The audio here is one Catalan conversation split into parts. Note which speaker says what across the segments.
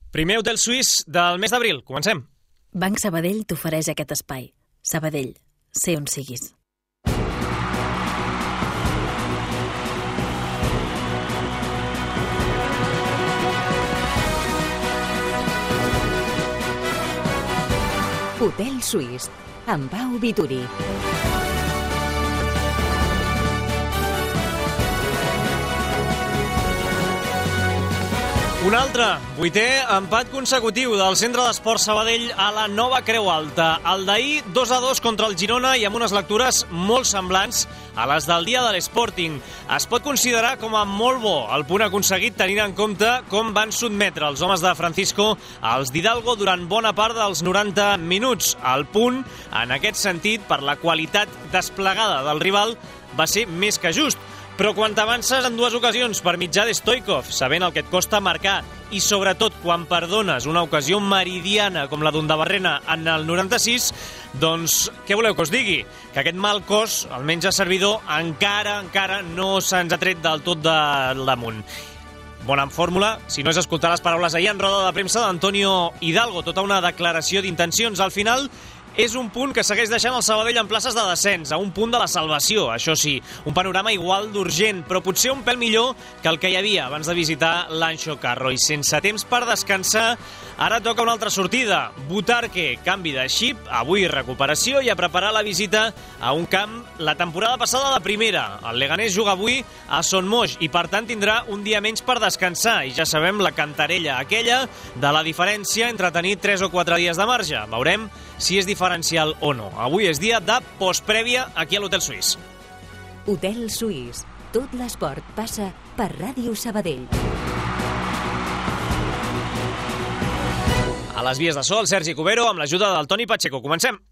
Speaker 1: Primer hotel suís del mes d'abril. Comencem.
Speaker 2: Banc Sabadell t'ofereix aquest espai. Sabadell, sé on siguis.
Speaker 3: Hotel Suís, amb Pau Vituri.
Speaker 1: Un altre, 8è empat consecutiu del Centre d'Esports Sabadell a la nova Creu Alta. El d'ahir 2-2 contra el Girona i amb unes lectures molt semblants a les del dia de l'Sporting. Es pot considerar com a molt bo el punt aconseguit tenint en compte com van sotmetre els homes de Francisco als d'Hidalgo durant bona part dels 90 minuts. El punt, en aquest sentit, per la qualitat desplegada del rival, va ser més que just. Però quan t'avances en dues ocasions per mitjà de Stoikov, sabent el que et costa marcar, i sobretot quan perdones una ocasió meridiana com la d'Undabarrena en el 96, doncs què voleu que us digui? Que aquest mal cos, almenys a servidor, encara no se'ns ha tret del tot del damunt. Bona fórmula, si no és escoltar les paraules ahir en roda de premsa d'Antonio Hidalgo, tota una declaració d'intencions. Al final, és un punt que segueix deixant el Sabadell en places de descens, a un punt de la salvació, això sí, un panorama igual d'urgent, però potser un pèl millor que el que hi havia abans de visitar l'Anxo Carro. I sense temps per descansar, ara toca una altra sortida. Butarque, canvi de xip, avui recuperació i a preparar la visita a un camp la temporada passada de primera. El Leganés juga avui a Son Moix i per tant tindrà un dia menys per descansar i ja sabem la cantarella aquella de la diferència entre tenir 3 o 4 dies de marge. Veurem si és diferencial o no. Avui és dia de postprèvia aquí a l'Hotel Suís.
Speaker 3: Hotel Suís. Tot l'esport passa per Ràdio Sabadell.
Speaker 1: A les vies de so, el Sergi Cubero amb l'ajuda del Toni Pacheco. Comencem.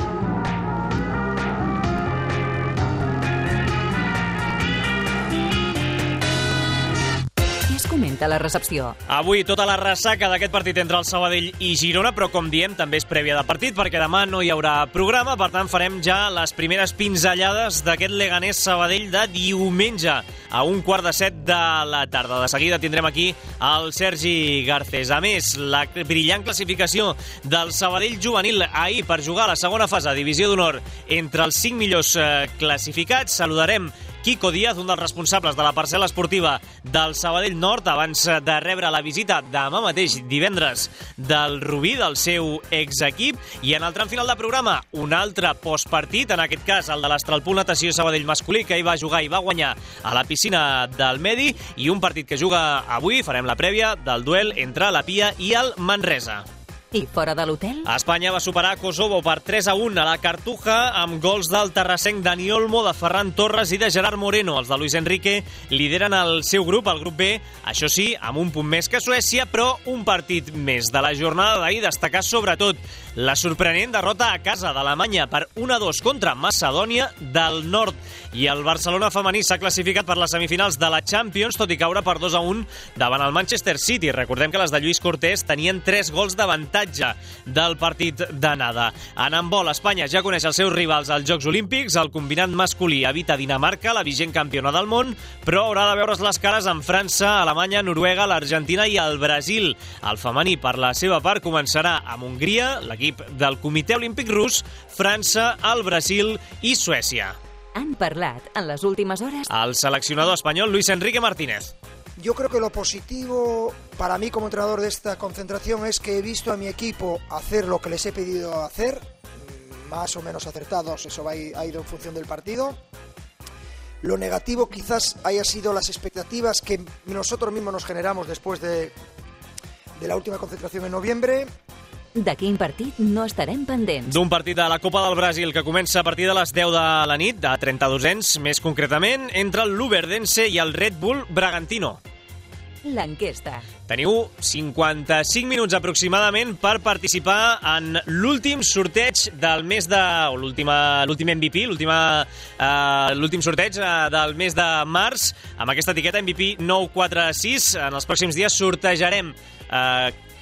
Speaker 3: Comenta la recepció.
Speaker 1: Avui tota la ressaca d'aquest partit entre el Sabadell i Girona, però com diem també és prèvia de partit perquè demà no hi haurà programa, per tant farem ja les primeres pinzellades d'aquest Leganés Sabadell de diumenge a 6:15 de la tarda. De seguida tindrem aquí el Sergi Garcés. A més, la brillant classificació del Sabadell juvenil ahir per jugar a la segona fase de Divisió d'Honor entre els 5 millors classificats. Saludarem Quico Díaz, un dels responsables de la parcel·la esportiva del Sabadell Nord, abans de rebre la visita demà mateix, divendres, del Rubí, del seu exequip. I en el tram final de programa, un altre postpartit, en aquest cas el de l'Astralpool Natació Sabadell masculí, que hi va jugar i va guanyar a la piscina del Medi, i un partit que juga avui, farem la prèvia del duel entre la Pia i el Manresa.
Speaker 3: I fora de l'hotel?
Speaker 1: Espanya va superar Kosovo per 3-1 a la Cartuja amb gols del terrassenc Dani Olmo, de Ferran Torres i de Gerard Moreno. Els de Luis Enrique lideren el seu grup, el grup B, això sí, amb un punt més que Suècia, però un partit més. De la jornada d'ahir destacar sobretot la sorprenent derrota a casa d'Alemanya per 1-2 contra Macedònia del Nord. I el Barcelona femení s'ha classificat per les semifinals de la Champions, tot i caure per 2-1 davant el Manchester City. Recordem que les de Lluís Cortés tenien 3 gols d'avantatge del partit d'anada. En handbol, Espanya ja coneix els seus rivals als Jocs Olímpics. El combinat masculí evita Dinamarca, la vigent campiona del món, però haurà de veure's les cares amb França, Alemanya, Noruega, l'Argentina i el Brasil. El femení, per la seva part, començarà amb Hongria, l'equip del Comitè Olímpic Rus, França, el Brasil i Suècia.
Speaker 3: Han parlat en les últimes hores
Speaker 1: El seleccionador espanyol Luis Enrique Martínez.
Speaker 4: Yo creo que lo positivo para mí como entrenador de esta concentración es que he visto a mi equipo hacer lo que les he pedido hacer, más o menos acertados, eso ha ido en función del partido. Lo negativo quizás haya sido las expectativas que nosotros mismos nos generamos después de la última concentración en noviembre.
Speaker 3: De quin partit no estarem pendents?
Speaker 1: D'un partit de la Copa del Brasil que comença a partir de les 10 de la nit, de 32ens, més concretament, entre el Luverdense i el Red Bull Bragantino.
Speaker 3: L'enquesta.
Speaker 1: Teniu 55 minuts aproximadament per participar en l'últim sorteig del mes de... o l'últim MVP, l'últim sorteig del mes de març, amb aquesta etiqueta MVP 946. En els pròxims dies sortejarem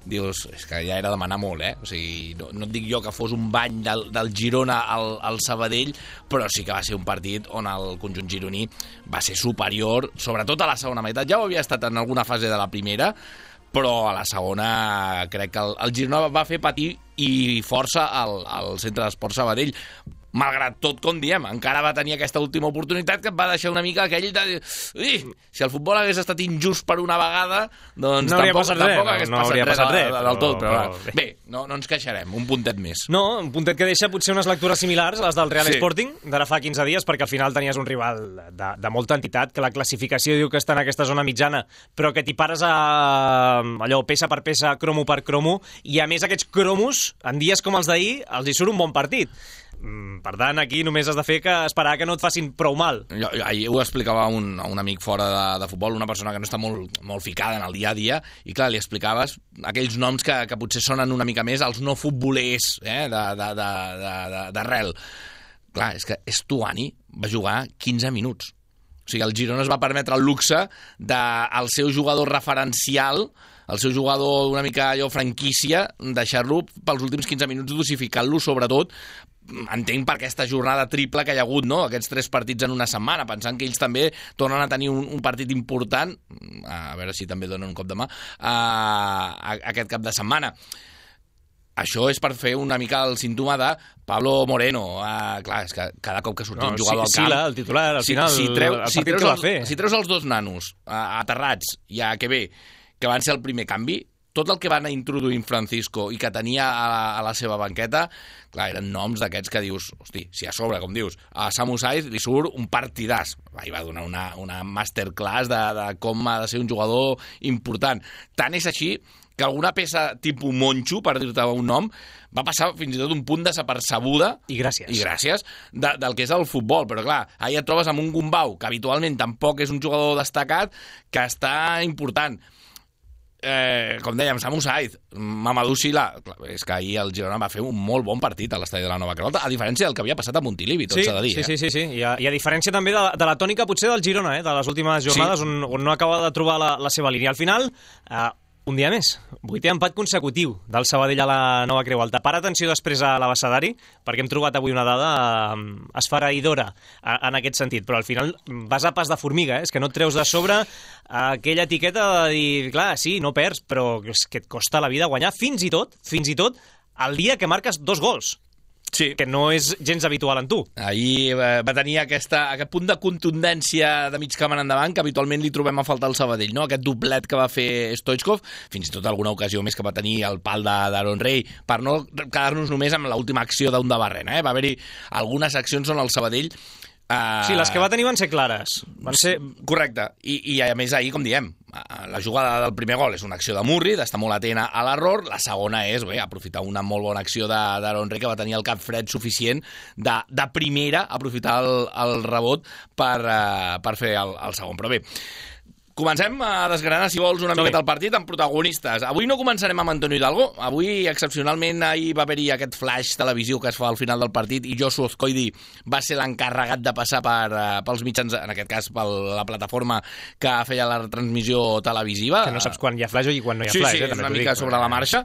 Speaker 5: dius, és que ja era demanar molt, O sigui, no et dic jo que fos un bany del Girona al Sabadell, però sí que va ser un partit on el conjunt gironí va ser superior, sobretot a la segona meitat. Ja ho havia estat en alguna fase de la primera, però a la segona crec que el Girona va fer patir i força al Centre d'Esports Sabadell. Malgrat tot, com diem, encara va tenir aquesta última oportunitat que et va deixar una mica aquell de... Si el futbol hagués estat injust per una vegada, doncs tampoc hagués passat res del tot. Però bé, no ens queixarem, un puntet més.
Speaker 1: No, un puntet que deixa potser unes lectures similars a les del Real Sporting d'ara fa 15 dies, perquè al final tenies un rival de molta entitat, que la classificació diu que està en aquesta zona mitjana, però que t'hi pares allò peça per peça, cromo per cromo, i a més aquests cromos, en dies com els d'ahir, els hi surt un bon partit. Per tant, aquí només has de fer que esperar que no et facin prou mal.
Speaker 5: Ahir ho explicava un amic fora de futbol, una persona que no està molt ficada en el dia a dia, i clar, li explicaves aquells noms que potser sonen una mica més als no futbolers d'arrel. Clar, és que Estuani va jugar 15 minuts. O sigui, el Girona es va permetre el luxe del seu jugador referencial, el seu jugador una mica allò franquícia, deixar-lo pels últims 15 minuts, dosificant-lo sobretot, entenc per aquesta jornada triple que hi ha hagut, no? Aquests 3 partits en una setmana, pensant que ells també tornen a tenir un partit important, a veure si també donen un cop de mà, aquest cap de setmana. Això és per fer una mica el símptoma de Pablo Moreno. Clar, és que cada cop que sortia un jugador al camp...
Speaker 1: Sila, el titular, al final, el partit que va fer.
Speaker 5: Si treus els 2 nanos aterrats i a Quevé, que van ser el primer canvi, tot el que van introduir Francisco i que tenia a la seva banqueta, clar, eren noms d'aquests que dius, hosti, si a sobre, com dius, a Samu Saiz li surt un partidàs. Ahir va donar una masterclass de com ha de ser un jugador important. Tant és així que alguna peça tipus Moncho, per dir-te un nom, va passar fins i tot un punt desapercebuda,
Speaker 1: i gràcies,
Speaker 5: del que és el futbol. Però clar, ahir et trobes amb un Gumbau, que habitualment tampoc és un jugador destacat, que està important. Com dèiem, Samu Saiz, Mamadou Sila, és que ahir el Girona va fer un molt bon partit a l'estadi de la Nova Creu Alta, a diferència del que havia passat a Montilivi, tot s'ha de dir.
Speaker 1: Sí. I a diferència també de la tònica potser del Girona, de les últimes jornades, on no acaba de trobar la seva línia. Al final, un dia més, 8è empat consecutiu del Sabadell a la Nova Creu Alta. Para atenció després a l'abecedari, perquè hem trobat avui una dada esfereïdora en aquest sentit, però al final vas a pas de formiga, és que no et treus de sobre aquella etiqueta de dir, clar, sí, no perds, però és que et costa la vida guanyar fins i tot el dia que marques 2 gols.
Speaker 5: Sí.
Speaker 1: Que no és gens habitual en tu.
Speaker 5: Ahir va tenir aquest punt de contundència de mig camp en endavant que habitualment li trobem a faltar al Sabadell, no? Aquest doblet que va fer Stoichkov, fins i tot alguna ocasió més que va tenir el pal d'Aaron Rey, per no quedar-nos només amb l'última acció d'un de Barrena. Va haver-hi algunes accions on el Sabadell...
Speaker 1: Sí, les que va tenir van ser clares. Van ser...
Speaker 5: Correcte. I a més ahir, com diem, la jugada del primer gol és una acció de Murri, d'estar molt atent a l'error. La segona és aprofitar una molt bona acció d'Aaron Rey, que va tenir el cap fred suficient de primera, aprofitar el rebot per fer el segon. Però bé, comencem a desgranar, si vols, una miqueta el partit amb protagonistes. Avui no començarem amb Antonio Hidalgo. Avui, excepcionalment, ahir va haver-hi aquest flash televisiu que es fa al final del partit i Josu Azcoidi va ser l'encarregat de passar pels mitjans, en aquest cas per la plataforma que feia la retransmissió televisiva.
Speaker 1: Que no saps quan hi ha flash i quan no hi ha flash.
Speaker 5: Sí, és una mica sobre la marxa.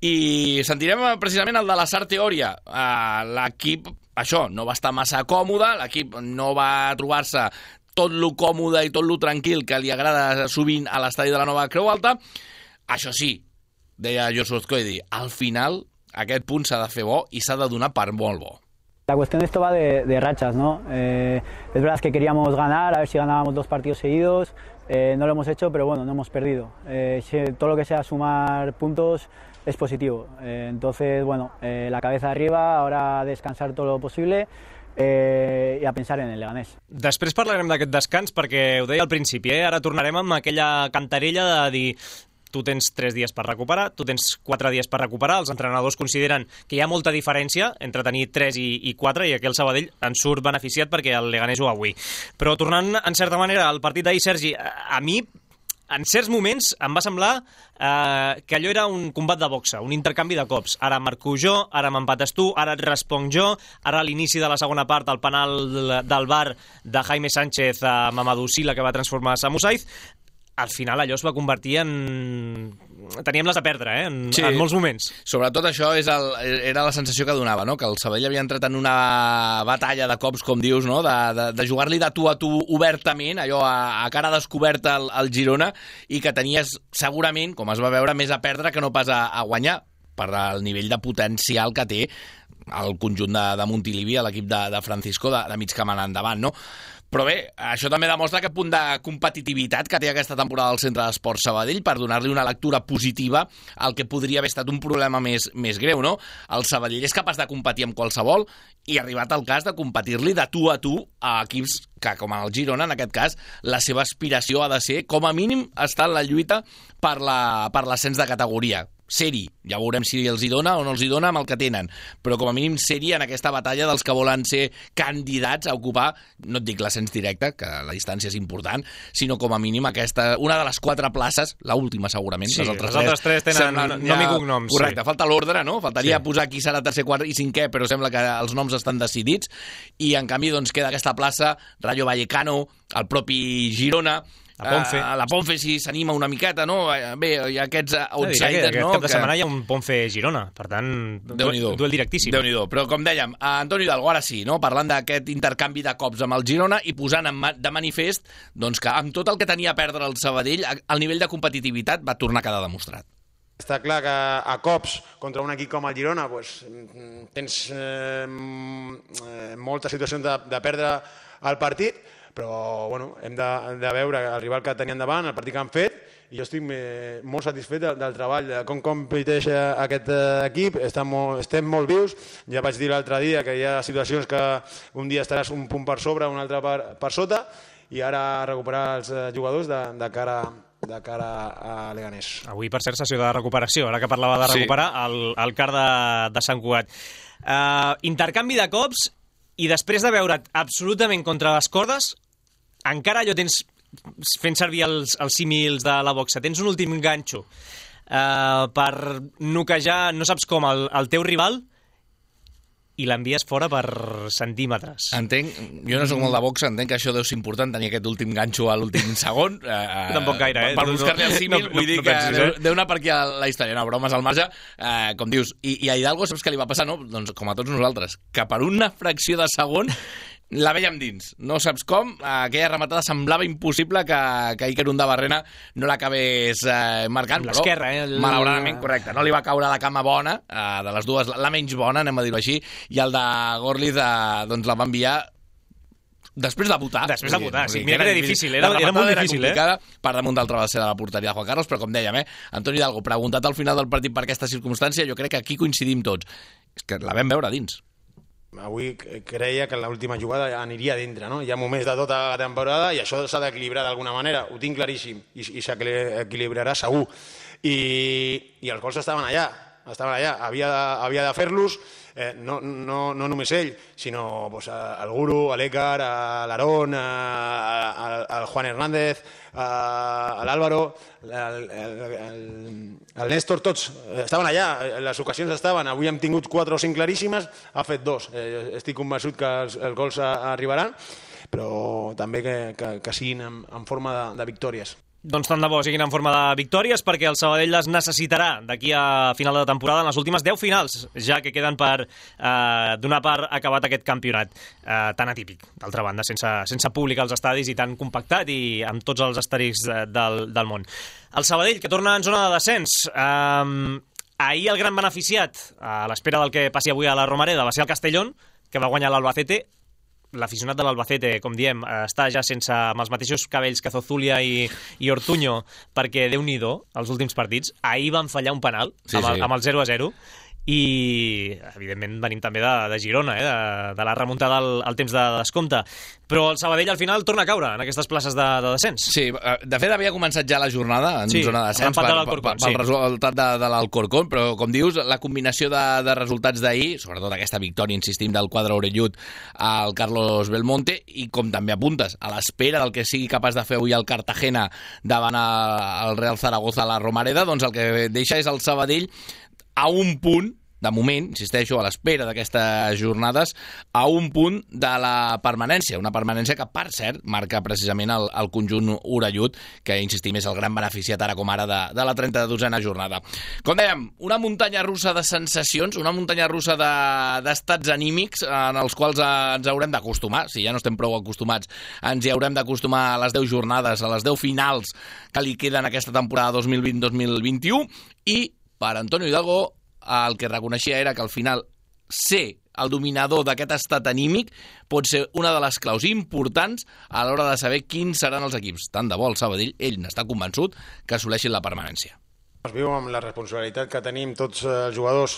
Speaker 5: I sentirem precisament el de la SAR Teòria. L'equip, això, no va estar massa còmode, l'equip no va trobar-se tot lo còmode i tot lo tranquil que li agrada sovint a l'estadi de la Nova Creu Alta. Això sí, deia Josu Azcoidi, al final aquest punt s'ha de fer bo i s'ha de donar per molt bo.
Speaker 6: La cuestión de esto va de rachas, ¿no? Es verdad que queríamos ganar, a ver si ganábamos 2 partidos seguidos, no lo hemos hecho, pero bueno, no hemos perdido. Todo lo que sea sumar puntos es positivo. Entonces, bueno, la cabeza arriba, ahora descansar todo lo posible i a pensar en el Leganés.
Speaker 1: Després parlarem d'aquest descans perquè ho deia al principi, ara tornarem amb aquella cantarella de dir tu tens 3 dies per recuperar, tu tens 4 dies per recuperar, els entrenadors consideren que hi ha molta diferència entre tenir 3 i 4 i aquí el Sabadell en surt beneficiat perquè el Leganés juga avui. Però tornant en certa manera al partit d'ahir, Sergi, a mi en certs moments em va semblar que allò era un combat de boxa, un intercanvi de cops. Ara marco jo, ara m'empates tu, ara et responc jo, ara a l'inici de la segona part el penal del VAR de Jaime Sánchez a Mamadou Sila que va transformar Samu Saiz. al final allò es va convertir en... Teníem-les a perdre, en molts moments.
Speaker 5: Sobretot això era la sensació que donava, no? Que el Sabadell havia entrat en una batalla de cops, com dius, no? De jugar-li de tu a tu obertament, allò a cara descoberta al Girona, i que tenies segurament, com es va veure, més a perdre que no pas a guanyar, per el nivell de potencial que té el conjunt de Montilivi, l'equip de Francisco, de mig camp endavant, no? Però bé, això també demostra aquest punt de competitivitat que té aquesta temporada al Centre d'Esports Sabadell per donar-li una lectura positiva al que podria haver estat un problema més greu, no? El Sabadell és capaç de competir amb qualsevol i ha arribat el cas de competir-li de tu a tu a equips que, com el Girona, en aquest cas, la seva aspiració ha de ser, com a mínim, estar en la lluita per l'ascens de categoria. Ser-hi. Ja veurem si els hi dona o no els hi dona amb el que tenen, però com a mínim ser-hi en aquesta batalla dels que volen ser candidats a ocupar, no et dic l'ascens directe, que la distància és important, sinó com a mínim una de les 4 places, l'última segurament.
Speaker 1: Sí, les altres 3 tenen nom i cognoms.
Speaker 5: Correcte, falta l'ordre, no? Faltaria posar qui serà tercer, quart i cinquè, però sembla que els noms estan decidits, i en canvi doncs queda aquesta plaça, Rayo Vallecano, el propi Girona, la Ponfe si s'anima una miqueta, no? Bé, hi ha aquests outsiders, no?
Speaker 1: Aquest cap de setmana hi ha un Ponfe-Girona, per tant, duel directíssim.
Speaker 5: Déu-n'hi-do, però com dèiem, Antonio Hidalgo, ara sí, no? Parlant d'aquest intercanvi de cops amb el Girona i posant de manifest doncs, que amb tot el que tenia a perdre el Sabadell, el nivell de competitivitat va tornar a quedar demostrat.
Speaker 7: Està clar que a cops contra un equip com el Girona pues, tens moltes situacions de perdre el partit, però bueno, hem de veure el rival que tenien davant, el partit que han fet, i jo estic molt satisfet del treball, de com competeix aquest equip, estem molt vius, ja vaig dir l'altre dia que hi ha situacions que un dia estaràs un punt per sobre, un altre per sota, i ara recuperar els jugadors de cara a Leganés.
Speaker 1: Avui, per cert, sessió de recuperació, ara que parlava de recuperar, el car de Sant Cugat. Intercanvi de cops, i després de veure't absolutament contra les cordes, encara allò tens, fent servir els símils de la boxa, tens un últim ganxo per noquejar, no saps com, el teu rival, i l'envies fora per centímetres.
Speaker 5: Entenc, jo no soc molt de boxa, entenc que això deu ser important, tenir aquest últim ganxo a l'últim segon.
Speaker 1: Tampoc gaire,
Speaker 5: Per buscar-li el símil, vull dir que deu anar per aquí a la història. No, bromes al marge, com dius. I a Hidalgo saps què li va passar, no? Doncs com a tots nosaltres, que per una fracció de segon la vèiem dins. No saps com, aquella rematada semblava impossible que Iker Undabarrena no l'acabés marcant, però malauradament, correcte, no li va caure la cama bona, de les dues, la menys bona, anem a dir-ho així, i el de Gorliz doncs la va enviar després de votar.
Speaker 1: Sí, mira que era difícil, era molt difícil,
Speaker 5: per damunt del travesser de la porteria de Juan Carlos, però com dèiem, Antonio Hidalgo, preguntat al final del partit per aquesta circumstància, jo crec que aquí coincidim tots. És que la vam veure dins.
Speaker 7: Avui creia que l'última jugada aniria dintre, no? Hi ha moments de tota la temporada i això s'ha d'equilibrar d'alguna manera, ho tinc claríssim, i s'equilibrarà segur. I els gols estaven allà, havia de fer-los, no només ell, sinó el Guru, l'Écar, l'Aarón, el Juan Hernández, l'Álvaro, el Néstor, tots estaven allà, les ocasions estaven, avui hem tingut 4 o 5 claríssimes, ha fet 2, estic convençut que els gols arribaran, però també que siguin en forma de victòries.
Speaker 1: Doncs tant de bo siguin en forma de victòries, perquè el Sabadell les necessitarà d'aquí a final de temporada en les últimes 10 finals, ja que queden per donar per acabat aquest campionat tan atípic, d'altra banda, sense públic als estadis i tan compactat i amb tots els asteriscs del món. El Sabadell, que torna en zona de descens. Ahir el gran beneficiat, a l'espera del que passi avui a la Romareda, va ser el Castellón, que va guanyar l'Albacete. L'aficionat de l'Albacete, com diem, està ja amb els mateixos cabells que Zozulia i Ortuño, perquè Déu-n'hi-do, els últims partits. Ahir van fallar un penal amb el 0-0, i evidentment venim també de Girona, de la remuntada al temps de descompte, però el Sabadell al final torna a caure en aquestes places de descens.
Speaker 5: Sí, de fet havia començat ja la jornada en zona de descens pel resultat de l'Alcorcón, però com dius, la combinació de resultats d'ahir, sobretot aquesta victòria, insistim, del quadre orellut al Carlos Belmonte, i com també apuntes, a l'espera del que sigui capaç de fer avui el Cartagena davant el Real Zaragoza a la Romareda, doncs el que deixa és el Sabadell a un punt de moment, insisteixo, a l'espera d'aquestes jornades, a un punt de la permanència. Una permanència que, per cert, marca precisament el conjunt orellut, que, insistim, és el gran beneficiat ara com ara de la 32a jornada. Com dèiem, una muntanya russa de sensacions, una muntanya russa d'estats anímics en els quals ens haurem d'acostumar. Si ja no estem prou acostumats, ens hi haurem d'acostumar a les 10 jornades, a les 10 finals que li queden aquesta temporada 2020-2021, i per Antonio Hidalgo el que reconeixia era que al final ser el dominador d'aquest estat anímic pot ser una de les claus importants a l'hora de saber quins seran els equips. Tant de bo el Sabadell, ell n'està convençut, que assoleixin la permanència.
Speaker 7: Es viu amb la responsabilitat que tenim tots els jugadors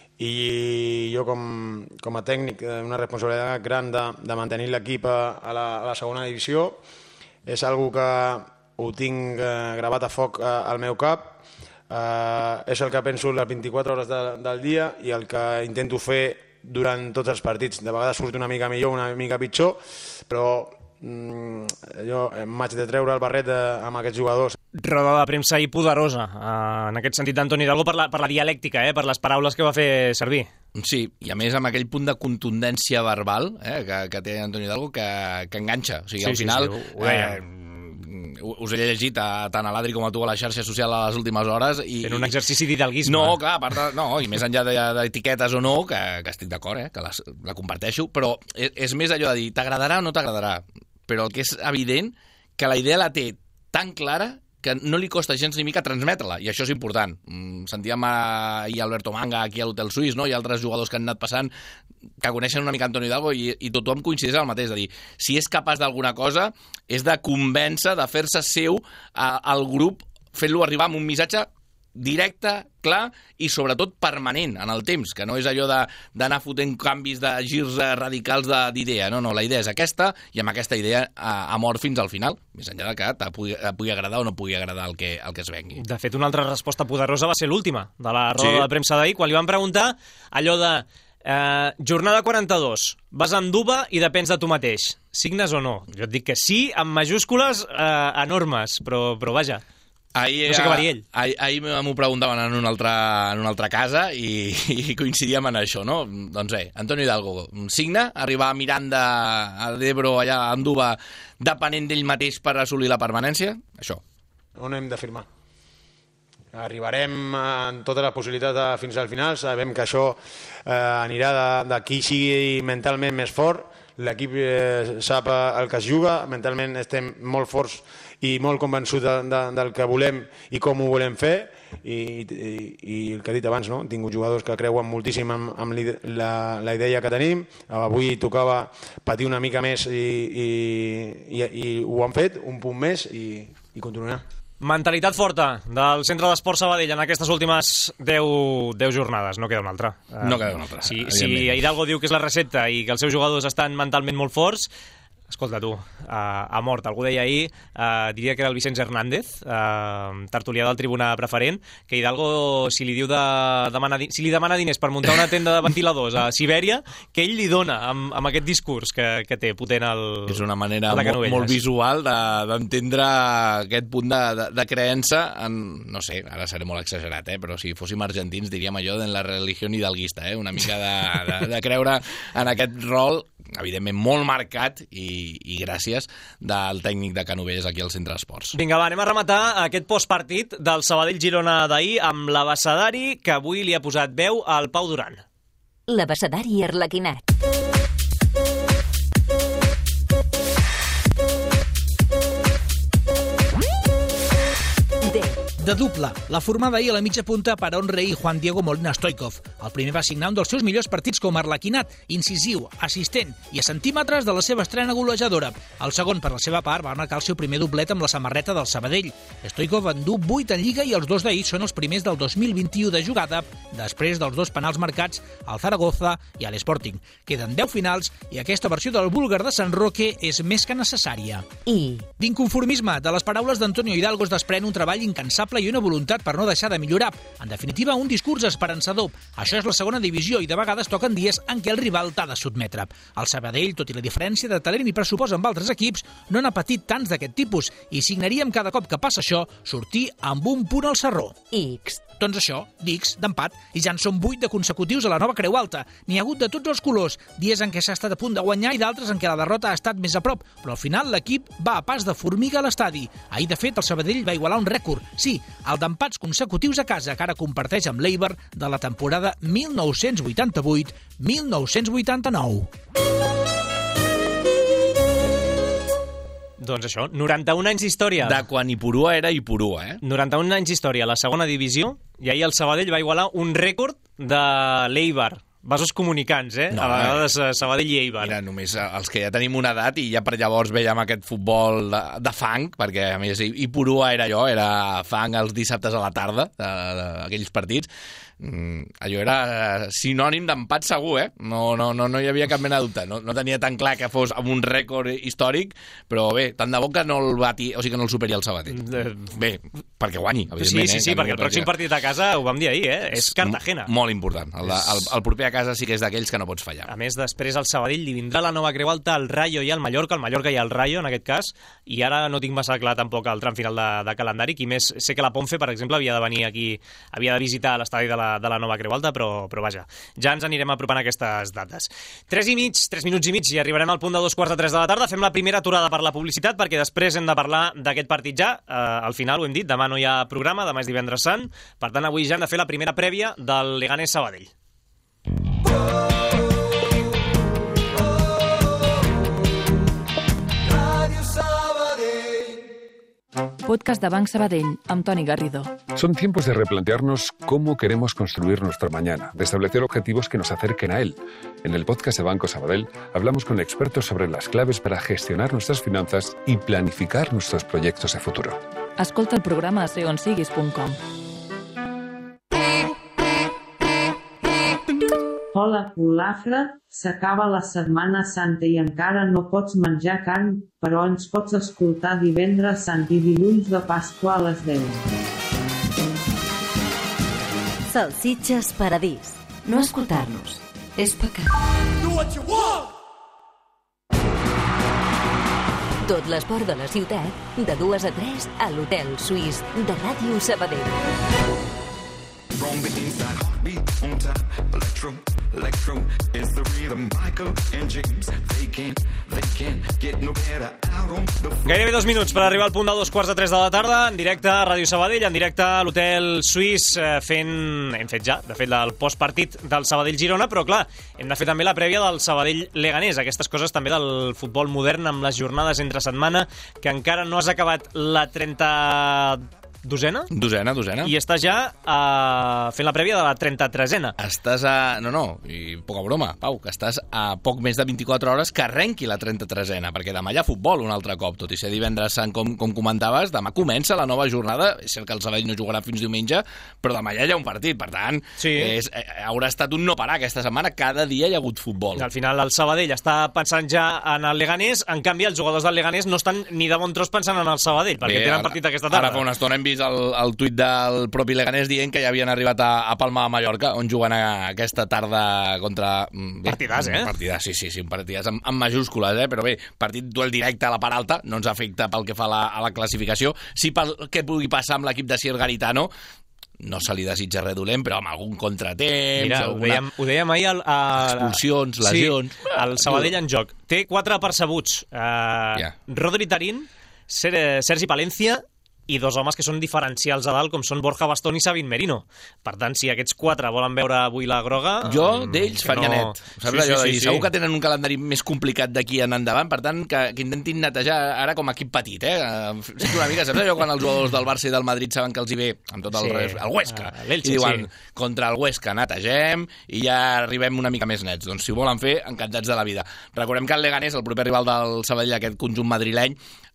Speaker 7: i jo com a tècnic una responsabilitat gran de mantenir l'equip a la segona divisió. És algo que ho tinc gravat a foc al meu cap. És el que penso les 24 hores del dia i el que intento fer durant tots els partits. De vegades surt una mica millor, una mica pitjor, però jo m'haig de treure el barret amb aquests jugadors.
Speaker 1: Roda de premsa i poderosa, en aquest sentit, d'Antoni Hidalgo, per la dialèctica, per les paraules que va fer servir.
Speaker 5: Sí, i a més amb aquell punt de contundència verbal que té Antoni Hidalgo que enganxa. O sigui, al final... us he llegit tant a l'Adri com a tu a la xarxa social a les últimes hores.
Speaker 1: Fent un exercici d'hidalguisme.
Speaker 5: No, clar, a part i més enllà d'etiquetes o no, que estic d'acord, que la comparteixo, però és més allò de dir, t'agradarà o no t'agradarà, però el que és evident que la idea la té tan clara que no li costa gens ni mica transmetre-la, i això és important. Sentíem ahir Alberto Manga aquí a l'Hotel Suís, no? I altres jugadors que han anat passant que coneixen una mica Antonio Hidalgo i tothom coincideix en el mateix, és a dir, si és capaç d'alguna cosa és de convèncer, de fer-se seu al grup, fent-lo arribar amb un missatge directe, clar i sobretot permanent en el temps, que no és allò d'anar fotent canvis de girs radicals d'idea, no, la idea és aquesta i amb aquesta idea ha mort fins al final, més enllà de que pugui agradar o no pugui agradar el que es vengui.
Speaker 1: De fet, una altra resposta poderosa va ser l'última de la roda de premsa d'ahir, quan li van preguntar allò de jornada 42, vas a Anduba i depens de tu mateix, signes o no? Jo et dic que sí, amb majúscules enormes, però vaja, no sé què va dir ell.
Speaker 5: Ahir m'ho preguntaven en una altra casa i coincidíem en això, no? Doncs bé, Antonio Hidalgo signa, arribar a Miranda, a l'Ebro, allà a Anduba, depenent d'ell mateix per assolir la permanència? Això.
Speaker 7: On hem de firmar? Arribarem amb totes les possibilitats fins al final, sabem que això anirà de qui sigui mentalment més fort, l'equip sap el que es juga, mentalment estem molt forts i molt convençuts del que volem i com ho volem fer, i el que he dit abans, no? Hem tingut jugadors que creuen moltíssim amb la idea que tenim. Avui tocava patir una mica més i ho han fet, un punt més, i continuarà.
Speaker 1: Mentalitat forta del Centre d'Esport Sabadell en aquestes últimes 10 jornades, no queda una altra.
Speaker 5: No queda una altra.
Speaker 1: Si Hidalgo diu que és la recepta i que els seus jugadors estan mentalment molt forts, escolta tu, ha mort. Algú deia ahir, diria que era el Vicenç Hernández, tertulià del Tribuna Preferent, que Hidalgo, si li demana diners per muntar una tenda de ventiladors a Sibèria, que ell li dona amb aquest discurs que té potent
Speaker 5: és una manera molt visual d'entendre aquest punt de creença en, no sé, ara seré molt exagerat, però si fóssim argentins diríem allò de la religió hidalguista, una mica de creure en aquest rol, evidentment molt marcat i gràcies del tècnic de Canovelles aquí al Centre d'Esports.
Speaker 1: Vinga, va, anem a rematar aquest postpartit del Sabadell-Girona d'ahir amb l'abecedari que avui li ha posat veu al Pau Duran.
Speaker 3: L'abecedari arlequinat.
Speaker 8: De dupla, la formada ahir a la mitja punta per Aaron Rey i Juan Diego Molina Stoikov. El primer va signar un dels seus millors partits com a arlequinat, incisiu, assistent i a centímetres de la seva estrena golejadora. El segon, per la seva part, va marcar el seu primer doblet amb la samarreta del Sabadell. Stoikov en du 8 en Lliga i els 2 d'ahir són els primers del 2021 de jugada, després dels 2 penals marcats al Zaragoza i a l'Sporting. Queden 10 finals i aquesta versió del búlgar de Sant Roque és més que necessària.
Speaker 3: I?
Speaker 8: D'inconformisme de les paraules d'Antonio Hidalgo es desprèn un treball incansable i una voluntat per no deixar de millorar. En definitiva, un discurs esperançador. Això és la segona divisió i de vegades toquen dies en què el rival t'ha de sotmetre. El Sabadell, tot i la diferència de talent i pressupost amb altres equips, no n'ha patit tants d'aquest tipus i signaríem cada cop que passa això sortir amb un punt al sarró.
Speaker 3: X.
Speaker 8: Doncs això, d'X, d'empat, i ja en són 8 de consecutius a la nova Creu Alta. N'hi ha hagut de tots els colors, dies en què s'ha estat a punt de guanyar i d'altres en què la derrota ha estat més a prop, però al final l'equip va a pas de formiga a l'estadi. Ahir, de fet, el Sabadell va igualar un rècord, sí, el d'empats consecutius a casa, que ara comparteix amb l'Eibar de la temporada 1988-1989.
Speaker 1: Doncs això, 91 anys d'història.
Speaker 5: De quan Ipurua era Ipurua,
Speaker 1: 91 anys d'història a la segona divisió, i ahir el Sabadell va igualar un rècord de l'Eibar. Vasos comunicants,
Speaker 5: No,
Speaker 1: a vegades Sabadell i Eibar.
Speaker 5: Mira, només els que ja tenim una edat i ja per llavors veiem aquest futbol de fang, perquè a més Ipurua era fang els dissabtes a la tarda, d'aquells partits. Allò era sinònim d'empat segur, No hi havia cap mena de dubte. No tenia tan clar que fos amb un rècord històric, però bé, tant de bo que no el bati, o sigui que no el superi el Sabadell. Bé, perquè guanyi, evidentment.
Speaker 1: Sí, perquè el pròxim partit a casa, ho vam dir ahir, és Cartagena.
Speaker 5: Molt important. El proper a casa sí que és d'aquells que no pots fallar.
Speaker 1: A més, després al Sabadell li vindrà la nova Creu Alta, el Rayo i el Mallorca i el Rayo, en aquest cas, i ara no tinc massa clar tampoc el tram final de calendari. Qui més, sé que la Ponfe, per exemple, havia de venir aquí, havia de visitar l'estadi de la nova Creu Alta, però vaja, ja ens anirem apropant a aquestes dates. 3 minuts i mig, i arribarem al punt de 2:45 de la tarda. Fem la primera aturada per la publicitat, perquè després hem de parlar d'aquest partit ja. Al final, ho hem dit, demà no hi ha programa, demà és divendres sant, per tant, avui ja hem de fer la primera prèvia del Leganés Sabadell.
Speaker 9: Podcast de Banc Sabadell, amb Toni Garrido.
Speaker 10: Son tiempos de replantearnos cómo queremos construir nuestro mañana, de establecer objetivos que nos acerquen a él. En el podcast de Banco Sabadell hablamos con expertos sobre las claves para gestionar nuestras finanzas y planificar nuestros proyectos de futuro.
Speaker 9: Escolta el programa a seonsiguis.com.
Speaker 11: Hola, Olafra. S'acaba la Setmana Santa i encara no pots menjar carn, però ens pots escoltar divendres sant i dilluns de Pasqua a les 10.
Speaker 2: Salsitxes Paradís. No escoltar-nos és pecat. Tot l'esport de la ciutat, de 2 a 3 a l'Hotel Suís de Ràdio Sabadell.
Speaker 1: Gairebé 2 minuts per arribar al punt de 2:45 de la tarda, en directe a Ràdio Sabadell, en directe a l'Hotel Suís, hem fet ja, de fet, el postpartit del Sabadell-Girona, però clar, hem de fer també la prèvia del Sabadell-Leganés, aquestes coses també del futbol modern amb les jornades entre setmana, que encara no has acabat la 32a?
Speaker 5: Dosena.
Speaker 1: I estàs ja fent la prèvia de la 33a.
Speaker 5: Estàs a... No, i poca broma, Pau, que estàs a poc més de 24 hores que arrenqui la 33a, perquè demà hi ha futbol un altre cop, tot i ser divendres sant, com comentaves, demà comença la nova jornada, és cert que el Sabadell no jugarà fins diumenge, però demà ja hi ha un partit, per tant, haurà estat un no parar aquesta setmana, cada dia hi ha hagut futbol.
Speaker 1: Al final el Sabadell està pensant ja en el Leganés, en canvi els jugadors del Leganés no estan ni de bon tros pensant en el Sabadell, perquè tenen partit aquesta tarda.
Speaker 5: Ara fa una estona hem vist el tuit del propi Leganés dient que ja havien arribat a Palma de Mallorca, on juguen aquesta tarda contra...
Speaker 1: Partidàs,
Speaker 5: Partidàs, sí, un partidàs amb majúscules, però bé, partit duel directe a la part alta, no ens afecta pel que fa a la classificació. Sí pel que pugui passar amb l'equip de Sir Garitano, no se li desitja res dolent, però amb algun contratemps...
Speaker 1: Mira, ho dèiem ahir...
Speaker 5: Expulsions, lesions...
Speaker 1: Sí, el Sabadell en joc. Té 4 percebuts. Rodri Tarín, Sergi Palencia i 2 homes que són diferencials a dalt, com són Borja Bastón i Sabin Merino. Per tant, si aquests 4 volen veure avui la groga...
Speaker 5: Jo d'ells faria net. Saps allò de dir, segur que tenen un calendari més complicat d'aquí en endavant, per tant, que intentin netejar ara com a equip petit, Sento una mica, saps allò quan els jugadors del Barça i del Madrid saben que els hi ve amb tot el Huesca, i diuen, contra el Huesca netegem i ja arribem una mica més nets. Doncs si ho volen fer, encantats de la vida. Recordem que el Leganés, el proper rival del Sabadell, aquest conjunt madrileny,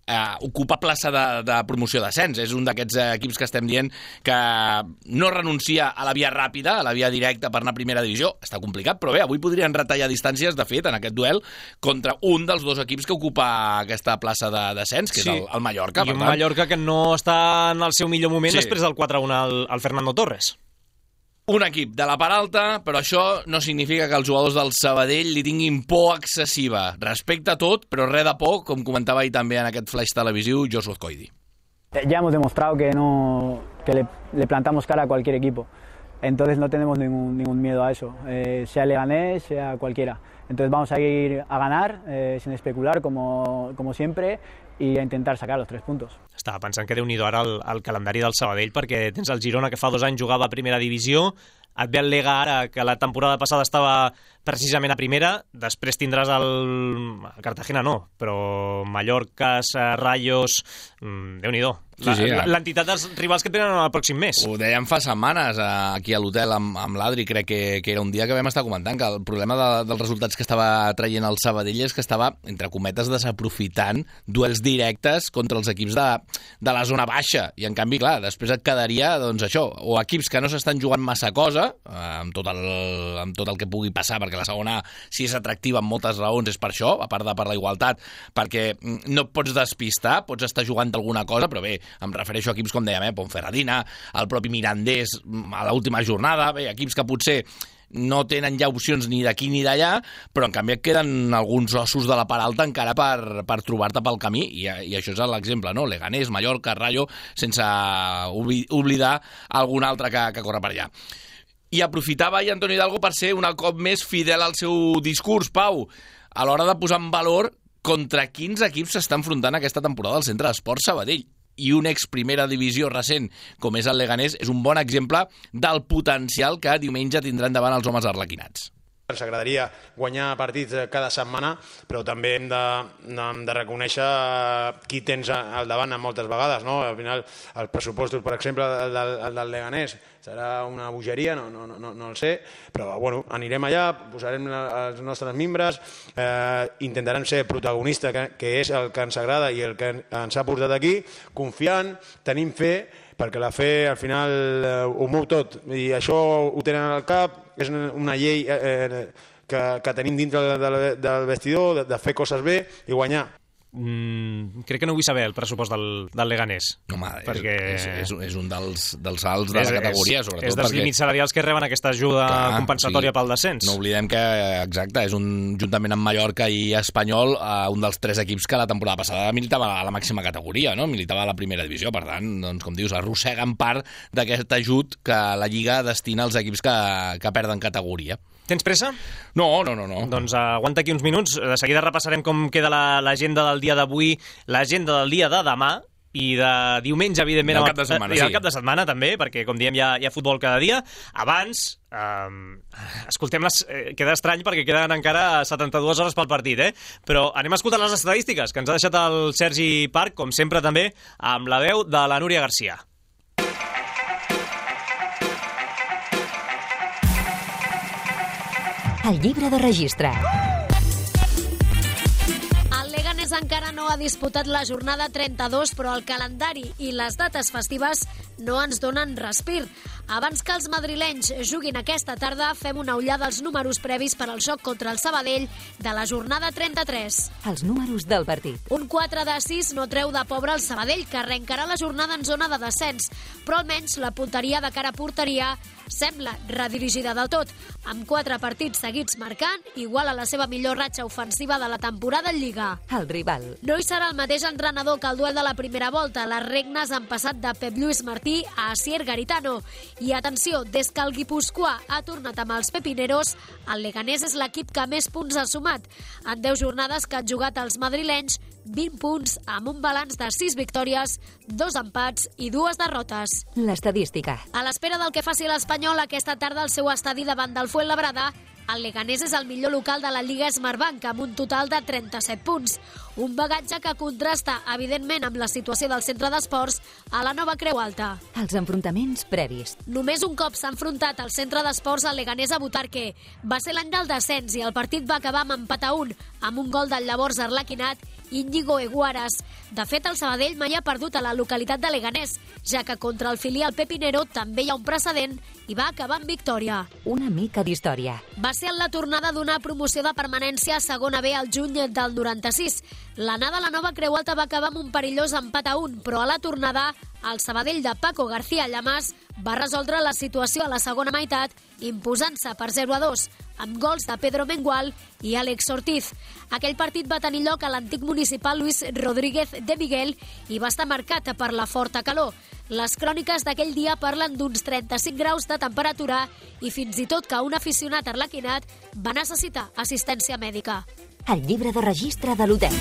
Speaker 5: ocupa plaça de promoció d'ascens. És un d'aquests equips que estem dient que no renuncia a la via ràpida, a la via directa per anar a primera divisió. Està complicat, però bé, avui podrien retallar distàncies, de fet, en aquest duel, contra un dels dos equips que ocupa aquesta plaça d'ascens, que és el Mallorca.
Speaker 1: I un Mallorca que no està en el seu millor moment després del 4-1 al Fernando Torres.
Speaker 5: Un equip de la part alta, però això no significa que els jugadors del Sabadell li tinguin por excessiva. Respecte a tot, però res de por, com comentava ahir també en aquest flash televisiu Josu Azcoidi.
Speaker 6: Ya hemos demostrado que le plantamos cara a cualquier equipo. Entonces no tenemos ningún miedo a eso, sea Leganés, sea cualquiera. Entonces vamos a ir a ganar, sin especular, como siempre, i a intentar sacar los 3 puntos.
Speaker 1: Estava pensant que Déu-n'hi-do ara el calendari del Sabadell, perquè tens el Girona, que fa 2 anys jugava a primera divisió, et ve el Lega ara, que la temporada passada estava precisament a primera, després tindràs el Cartagena no, però Mallorca, Rayos, Déu-n'hi-do. L'entitat dels rivals que tenen el pròxim mes.
Speaker 5: Ho dèiem fa setmanes aquí a l'hotel amb l'Adri, crec que era un dia que vam estar comentant que el problema dels resultats que estava traient el Sabadell és que estava, entre cometes, desaprofitant duels directes contra els equips de la zona baixa, i en canvi, clar, després et quedaria, doncs això, o equips que no s'estan jugant massa cosa, amb tot el que pugui passar, perquè la segona, si és atractiva amb moltes raons, és per això, a part de per la igualtat, perquè no et pots despistar, pots estar jugant alguna cosa, però bé, em refereixo a equips com dèiem, Ponferradina, el propi Mirandés a l'última jornada, bé, equips que potser no tenen ja opcions ni d'aquí ni d'allà, però en canvi et queden alguns ossos de la part alta encara per trobar-te pel camí, i això és l'exemple, no? Leganés, Mallorca, Rayo, sense oblidar algun altre que corre per allà. I aprofitava ahir Antonio Hidalgo per ser un cop més fidel al seu discurs, Pau, a l'hora de posar en valor contra quins equips s'està enfrontant aquesta temporada al Centre d'Esports Sabadell. I un ex-primera divisió recent com és el Leganés és un bon exemple del potencial que diumenge tindran davant els homes arlequinats.
Speaker 7: Ens agradaria guanyar partits cada setmana, però també hem de reconèixer qui tens al davant moltes vegades, no? Al final, els pressupostos, per exemple, el del Leganés, serà una bogeria, no el sé, però bueno, anirem allà, posarem els nostres membres, intentarem ser protagonista, que és el que ens agrada i el que ens ha portat aquí, confiant, tenim fe, perquè la fe al final ho mou tot, i això ho tenen al cap, és una llei que tenim dintre del vestidor, de fer coses bé i guanyar.
Speaker 1: Crec que no vull saber el pressupost del Leganés.
Speaker 5: Home, perquè és un dels alts de la categoria, sobretot.
Speaker 1: És dels límits salarials que reben aquesta ajuda compensatòria pel descens.
Speaker 5: No oblidem que, exacte, és juntament amb Mallorca i Espanyol, un dels 3 equips que la temporada passada militava a la màxima categoria, no? Militava a la primera divisió, per tant, doncs, com dius, arrosseguen part d'aquest ajut que la Lliga destina als equips que perden categoria.
Speaker 1: Tens pressa?
Speaker 5: No.
Speaker 1: Doncs aguanta aquí uns minuts. De seguida repassarem com queda l'agenda del dia d'avui, l'agenda del dia de demà i de diumenge, evidentment,
Speaker 5: el cap de setmana,
Speaker 1: i el cap de setmana també, perquè, com diem, hi ha futbol cada dia. Abans, escoltem-les, queda estrany perquè queden encara 72 hores pel partit, però anem a escoltar les estadístiques que ens ha deixat el Sergi Parc, com sempre també, amb la veu de la Núria Garcia.
Speaker 2: El llibre de registre.
Speaker 12: El Leganés encara no ha disputat la jornada 32, però el calendari i les dates festives no ens donen respir. Abans que els madrilenys juguin aquesta tarda, fem una ullada als números previs per al xoc contra el Sabadell de la jornada 33.
Speaker 2: Els números del partit.
Speaker 12: Un 4 de 6 no treu de pobre el Sabadell, que arrencarà la jornada en zona de descens, però almenys la punteria de cara a porteria sembla redirigida del tot. Amb 4 partits seguits marcant, igual a la seva millor ratxa ofensiva de la temporada en Lliga.
Speaker 2: El rival.
Speaker 12: No hi serà el mateix entrenador que el duel de la primera volta. Les regnes han passat de Pep Lluís Martí a Asier Garitano. I atenció, des que el Guipuscoà ha tornat amb els pepineros, el Leganés és l'equip que més punts ha sumat. En 10 jornades que han jugat els madrilenys, 20 punts amb un balanç de 6 victòries, 2 empats i 2 derrotes.
Speaker 2: L'estadística.
Speaker 12: A l'espera del que faci l'Espanyol aquesta tarda al seu estadi davant del Fuenlabrada, el Leganés és el millor local de la Lliga Smartbank amb un total de 37 punts. Un bagatge que contrasta, evidentment, amb la situació del centre d'esports a la nova Creu Alta.
Speaker 2: Els enfrontaments previs.
Speaker 12: Només un cop s'ha enfrontat al centre d'esports al Leganés a Butarque. Va ser l'any del descens i el partit va acabar amb empat a 1, amb un gol del llavors arlequinat Íñigo Eguaras. De fet, el Sabadell mai ha perdut a la localitat de Leganés, ja que contra el filial Pepinero també hi ha un precedent i va acabar amb victòria.
Speaker 2: Una mica d'història.
Speaker 12: Va ser en la tornada d'una promoció de permanència a segona B al juny del 96. L'anada a la Nova Creu Alta va acabar amb un perillós empat a 1, però a la tornada el Sabadell de Paco García Llamàs va resoldre la situació a la segona meitat, imposant-se per 0-2, amb gols de Pedro Mengual i Àlex Ortiz. Aquell partit va tenir lloc a l'antic municipal Luis Rodríguez de Miguel i va estar marcat per la forta calor. Les cròniques d'aquell dia parlen d'uns 35 graus de temperatura i fins i tot que un aficionat arlequinat va necessitar assistència mèdica.
Speaker 2: El llibre de registre de l'hotel.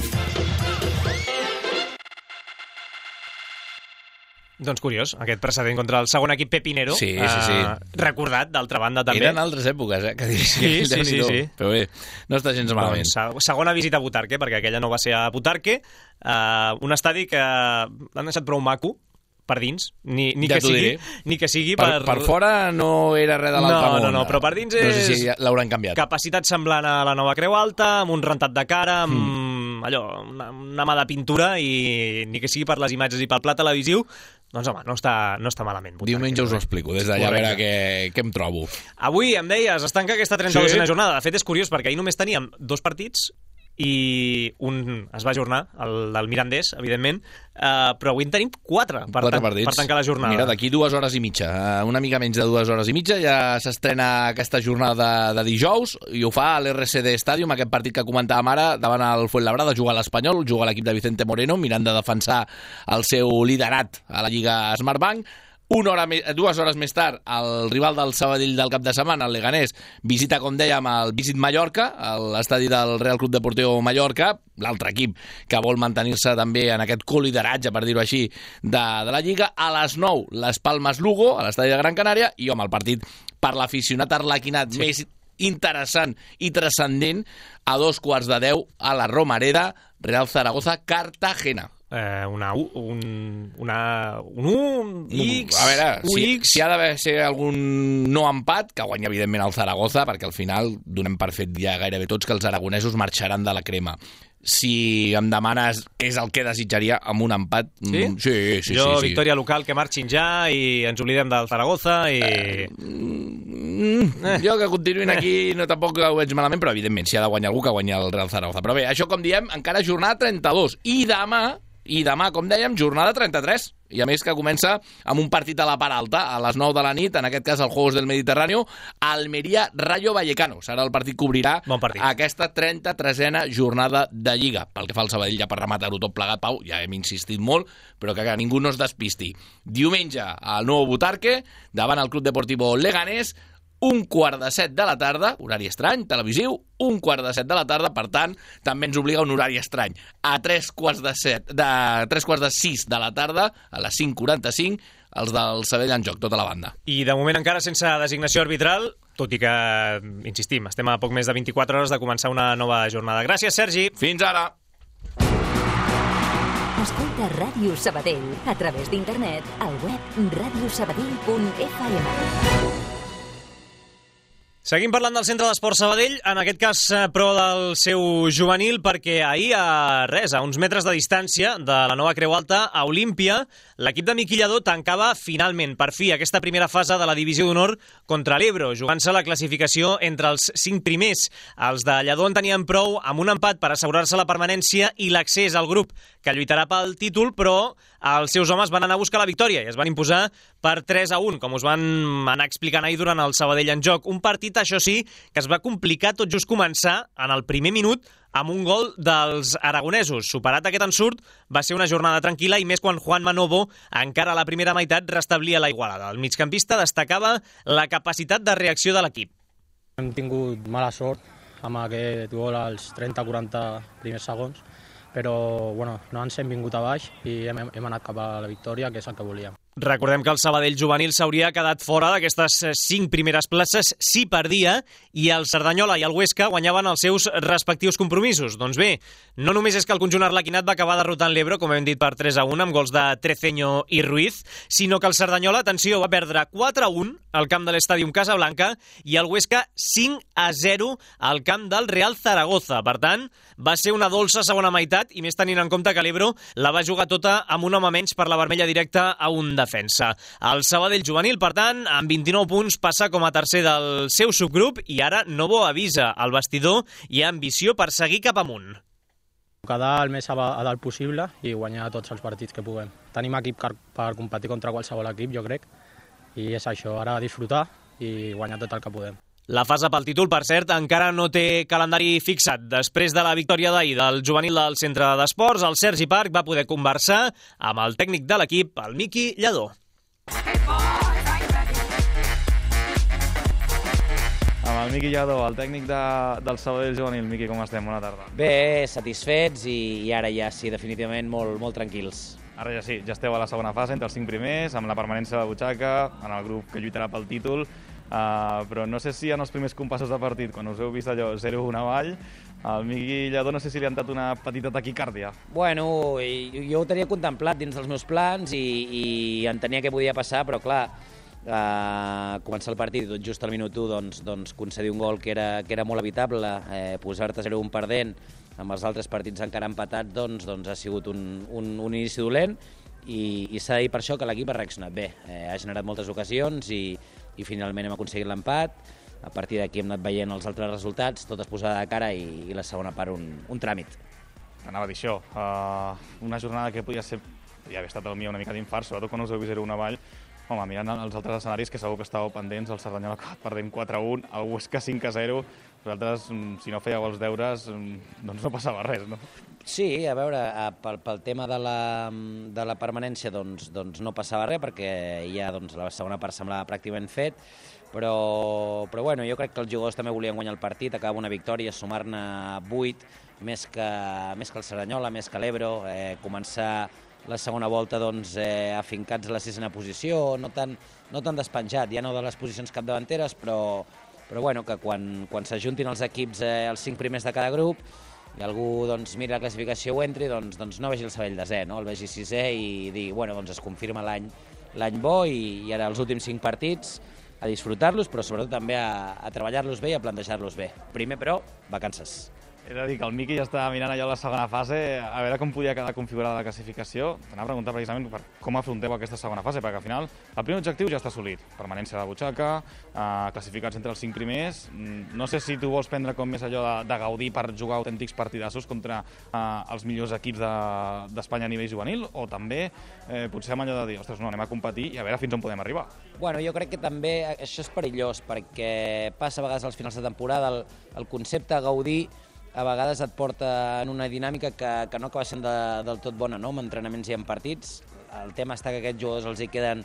Speaker 1: Doncs curiós, aquest precedent contra el segon equip Pepinero.
Speaker 5: Sí.
Speaker 1: Recordat, d'altra banda, també.
Speaker 5: Eren altres èpoques, que diria.
Speaker 1: Sí.
Speaker 5: Però bé, no està gens malament.
Speaker 1: Doncs, segona visita a Butarque, perquè aquella no va ser a Butarque. Un estadi que l'han deixat prou maco per dins, ni que sigui
Speaker 5: per fora no era res de l'altre món.
Speaker 1: No, però per dins és...
Speaker 5: No sé si l'hauran canviat.
Speaker 1: Capacitat semblant a la Nova Creu Alta, amb un rentat de cara, amb una mà de pintura, i ni que sigui per les imatges i pel pla televisiu, doncs home, no està malament.
Speaker 5: Diumenge us ho explico, des d'allà a veure què em trobo.
Speaker 1: Avui, em deies, es tanca aquesta 32a jornada. De fet, és curiós, perquè ahir només teníem 2 partits, i un es va ajornar, el del Mirandés, evidentment, però avui en tenim 4 per tancar la jornada.
Speaker 5: Mira, d'aquí 2 hores i mitja, una mica menys de 2 hores i mitja, ja s'estrena aquesta jornada de dijous, i ho fa a l'RCD Stadium, aquest partit que comentàvem ara, davant el Fuenlabrada, juga l'Espanyol, juga l'equip de Vicente Moreno, mirant de defensar el seu liderat a la Lliga Smartbank. 2 hores més tard, el rival del Sabadell del cap de setmana, el Leganés, visita, com dèiem, el Visit Mallorca, a l'estadi del Real Club Deportiu Mallorca, l'altre equip que vol mantenir-se també en aquest colideratge, per dir-ho així, de la Lliga. A les 9, les Palmes Lugo, a l'estadi de Gran Canària, i home, el partit per l'aficionat arlequinat més interessant i transcendent, a 2:15 a la Romareda, Real Zaragoza, Cartagena.
Speaker 1: Un X...
Speaker 5: A veure, si ha d'haver ser algun no empat, que guanya evidentment el Zaragoza, perquè al final donem per fet ja gairebé tots que els aragonesos marxaran de la crema. Si em demanes què és el que desitjaria amb un empat...
Speaker 1: Sí?
Speaker 5: Sí.
Speaker 1: Victòria local, que marxin ja i ens oblidem del Zaragoza i...
Speaker 5: Jo que continuïn aquí tampoc ho veig malament, però evidentment si ha de guanyar algú, que guanya el Real Zaragoza. Però bé, això, com diem, encara jornada 32. I demà, com dèiem, jornada 33. I a més que comença amb un partit a la part alta, a les 9 de la nit, en aquest cas el Juegos del Mediterráneo, Almeria Rayo Vallecano. Serà el partit que obrirà aquesta 33a jornada de Lliga. Pel que fa al Sabadell, ja per rematar-ho tot plegat, Pau, ja hem insistit molt, però que ningú no es despisti. Diumenge, al Nou Butarque, davant el Club Deportivo Leganés, 1:15 de la tarda, horari estrany, televisiu, 1:15 de la tarda, per tant, també ens obliga un horari estrany. A 3:15 de la tarda, a les 5:45, els del Sabadell en joc, tota la banda.
Speaker 1: I de moment encara sense designació arbitral, tot i que, insistim, estem a poc més de 24 hores de començar una nova jornada. Gràcies, Sergi.
Speaker 5: Fins ara.
Speaker 2: Escolta Ràdio Sabadell a través d'internet al web radiosabadell.fm.
Speaker 1: Seguim parlant del Centre d'Esport Sabadell, en aquest cas però del seu juvenil, perquè ahir a uns metres de distància de la Nova Creu Alta, a Olímpia, l'equip de Miqui Lladó tancava finalment, per fi, aquesta primera fase de la Divisió d'Honor contra l'Ebro, jugant-se la classificació entre els 5 primers. Els de Lladó en tenien prou amb un empat per assegurar-se la permanència i l'accés al grup que lluitarà pel títol, però els seus homes van anar a buscar la victòria i es van imposar per 3-1, com us van anar explicant ahir durant el Sabadell en joc. Un partit, això sí, que es va complicar tot just començar en el primer minut amb un gol dels aragonesos. Superat aquest ensurt, va ser una jornada tranquil·la i més quan Juan Manovo, encara a la primera meitat, restablia la igualada. El migcampista destacava la capacitat de reacció de l'equip.
Speaker 13: Hem tingut mala sort amb aquest gol als 30-40 primers segons, però no ens hem vingut a baix i hem anat cap a la victòria, que és el que volíem.
Speaker 1: Recordem que el Sabadell juvenil s'hauria quedat fora d'aquestes 5 primeres places si perdia i el Cerdanyola i el Huesca guanyaven els seus respectius compromisos. Doncs bé, no només és que el conjunt arlequinat va acabar derrotant l'Ebro, com hem dit, per 3-1 amb gols de Treceño i Ruiz, sinó que el Cerdanyola, atenció, va perdre 4-1 al camp de l'Estàdium Casablanca i el Huesca 5-0 al camp del Real Zaragoza. Per tant, va ser una dolça segona meitat i més tenint en compte que l'Ebro la va jugar tota amb un home menys per la vermella directa a un defensa. El Sabadell juvenil, per tant, amb 29 punts passa com a tercer del seu subgrup i ara Novo avisa al vestidor i ha ambició per seguir cap amunt.
Speaker 13: Quedar el més a dalt possible i guanyar tots els partits que puguem. Tenim equip per competir contra qualsevol equip, jo crec, i és això, ara disfrutar i guanyar tot el que podem.
Speaker 1: La fase pel títol, per cert, encara no té calendari fixat. Després de la victòria d'ahir del juvenil del centre d'esports, el Sergi Parc va poder conversar amb el tècnic de l'equip, el Miqui Lladó.
Speaker 14: Amb el Miqui Lladó, el tècnic del Sabadell juvenil. Miqui, com estem? Bona tarda.
Speaker 15: Bé, satisfets i ara ja sí, definitivament molt tranquils.
Speaker 14: Ara ja sí, ja esteu a la segona fase, entre els 5 primers, amb la permanència de la butxaca, en el grup que lluitarà pel títol. Però no sé si en els primers compassos de partit, quan us heu vist allò 0-1 avall, al Miqui Lladó no sé si li han dat una petita taquicàrdia.
Speaker 15: Bueno, jo ho tenia contemplat dins dels meus plans i entenia què podia passar, però clar, començar el partit tot just al minut 1, doncs concedir un gol que era molt evitable, posar-te 0-1 perdent, amb els altres partits encara empatats, doncs ha sigut un inici dolent i s'ha de dir per això que l'equip ha reaccionat bé. Ha generat moltes ocasions i finalment hem aconseguit l'empat. A partir d'aquí hem anat veient els altres resultats, tot es posava de cara i la segona part un tràmit.
Speaker 14: Anava a dir això, una jornada que podia haver estat el millor una mica d'infart, sobretot quan us heu vist 0-1 avall. Home, mirant els altres escenaris que segur que estàveu pendents, el Cerdanyola perdent 4-1, el Huesca 5-0, vosaltres, si no fèieu els deures, doncs no passava res, no?
Speaker 15: Sí, a veure, pel tema de la permanència doncs no passava res, perquè ja la segona part semblava pràcticament fet, però bueno, jo crec que els jugadors també volien guanyar el partit, acabar una victòria, sumar-ne 8, més que el Cerdanyola, més que l'Ebro, començar la segona volta afincats a la 6ª posició, no tan despenjat, ja no de les posicions capdavanteres, però bueno, que quan s'ajuntin els equips, els 5 primers de cada grup, i algú miri la classificació o entri, doncs no vegi el Sabadell desè, no? El vegi 6è i dir, bueno, doncs es confirma l'any bo i ara els últims 5 partits a disfrutar-los, però sobretot també a treballar-los bé i a plantejar-los bé. Primer, però, vacances.
Speaker 14: He de dir que el Miqui ja estava mirant allò a la segona fase, a veure com podia quedar configurada la classificació. T'anava a preguntar precisament per com afronteu aquesta segona fase, perquè al final el primer objectiu ja està assolit. Permanència de la butxaca, classificats entre els 5 primers. No sé si tu vols prendre com més allò de gaudir per jugar autèntics partidassos contra els millors equips d'Espanya a nivell juvenil, o també potser amb allò de dir, ostres, no, anem a competir i a veure fins on podem arribar.
Speaker 15: Bueno, jo crec que també això és perillós, perquè passa a vegades als finals de temporada el concepte gaudir a vegades et porta en una dinàmica que no acaba sent del tot bona, no? Amb entrenaments i en partits. El tema està que aquests jugadors els hi queden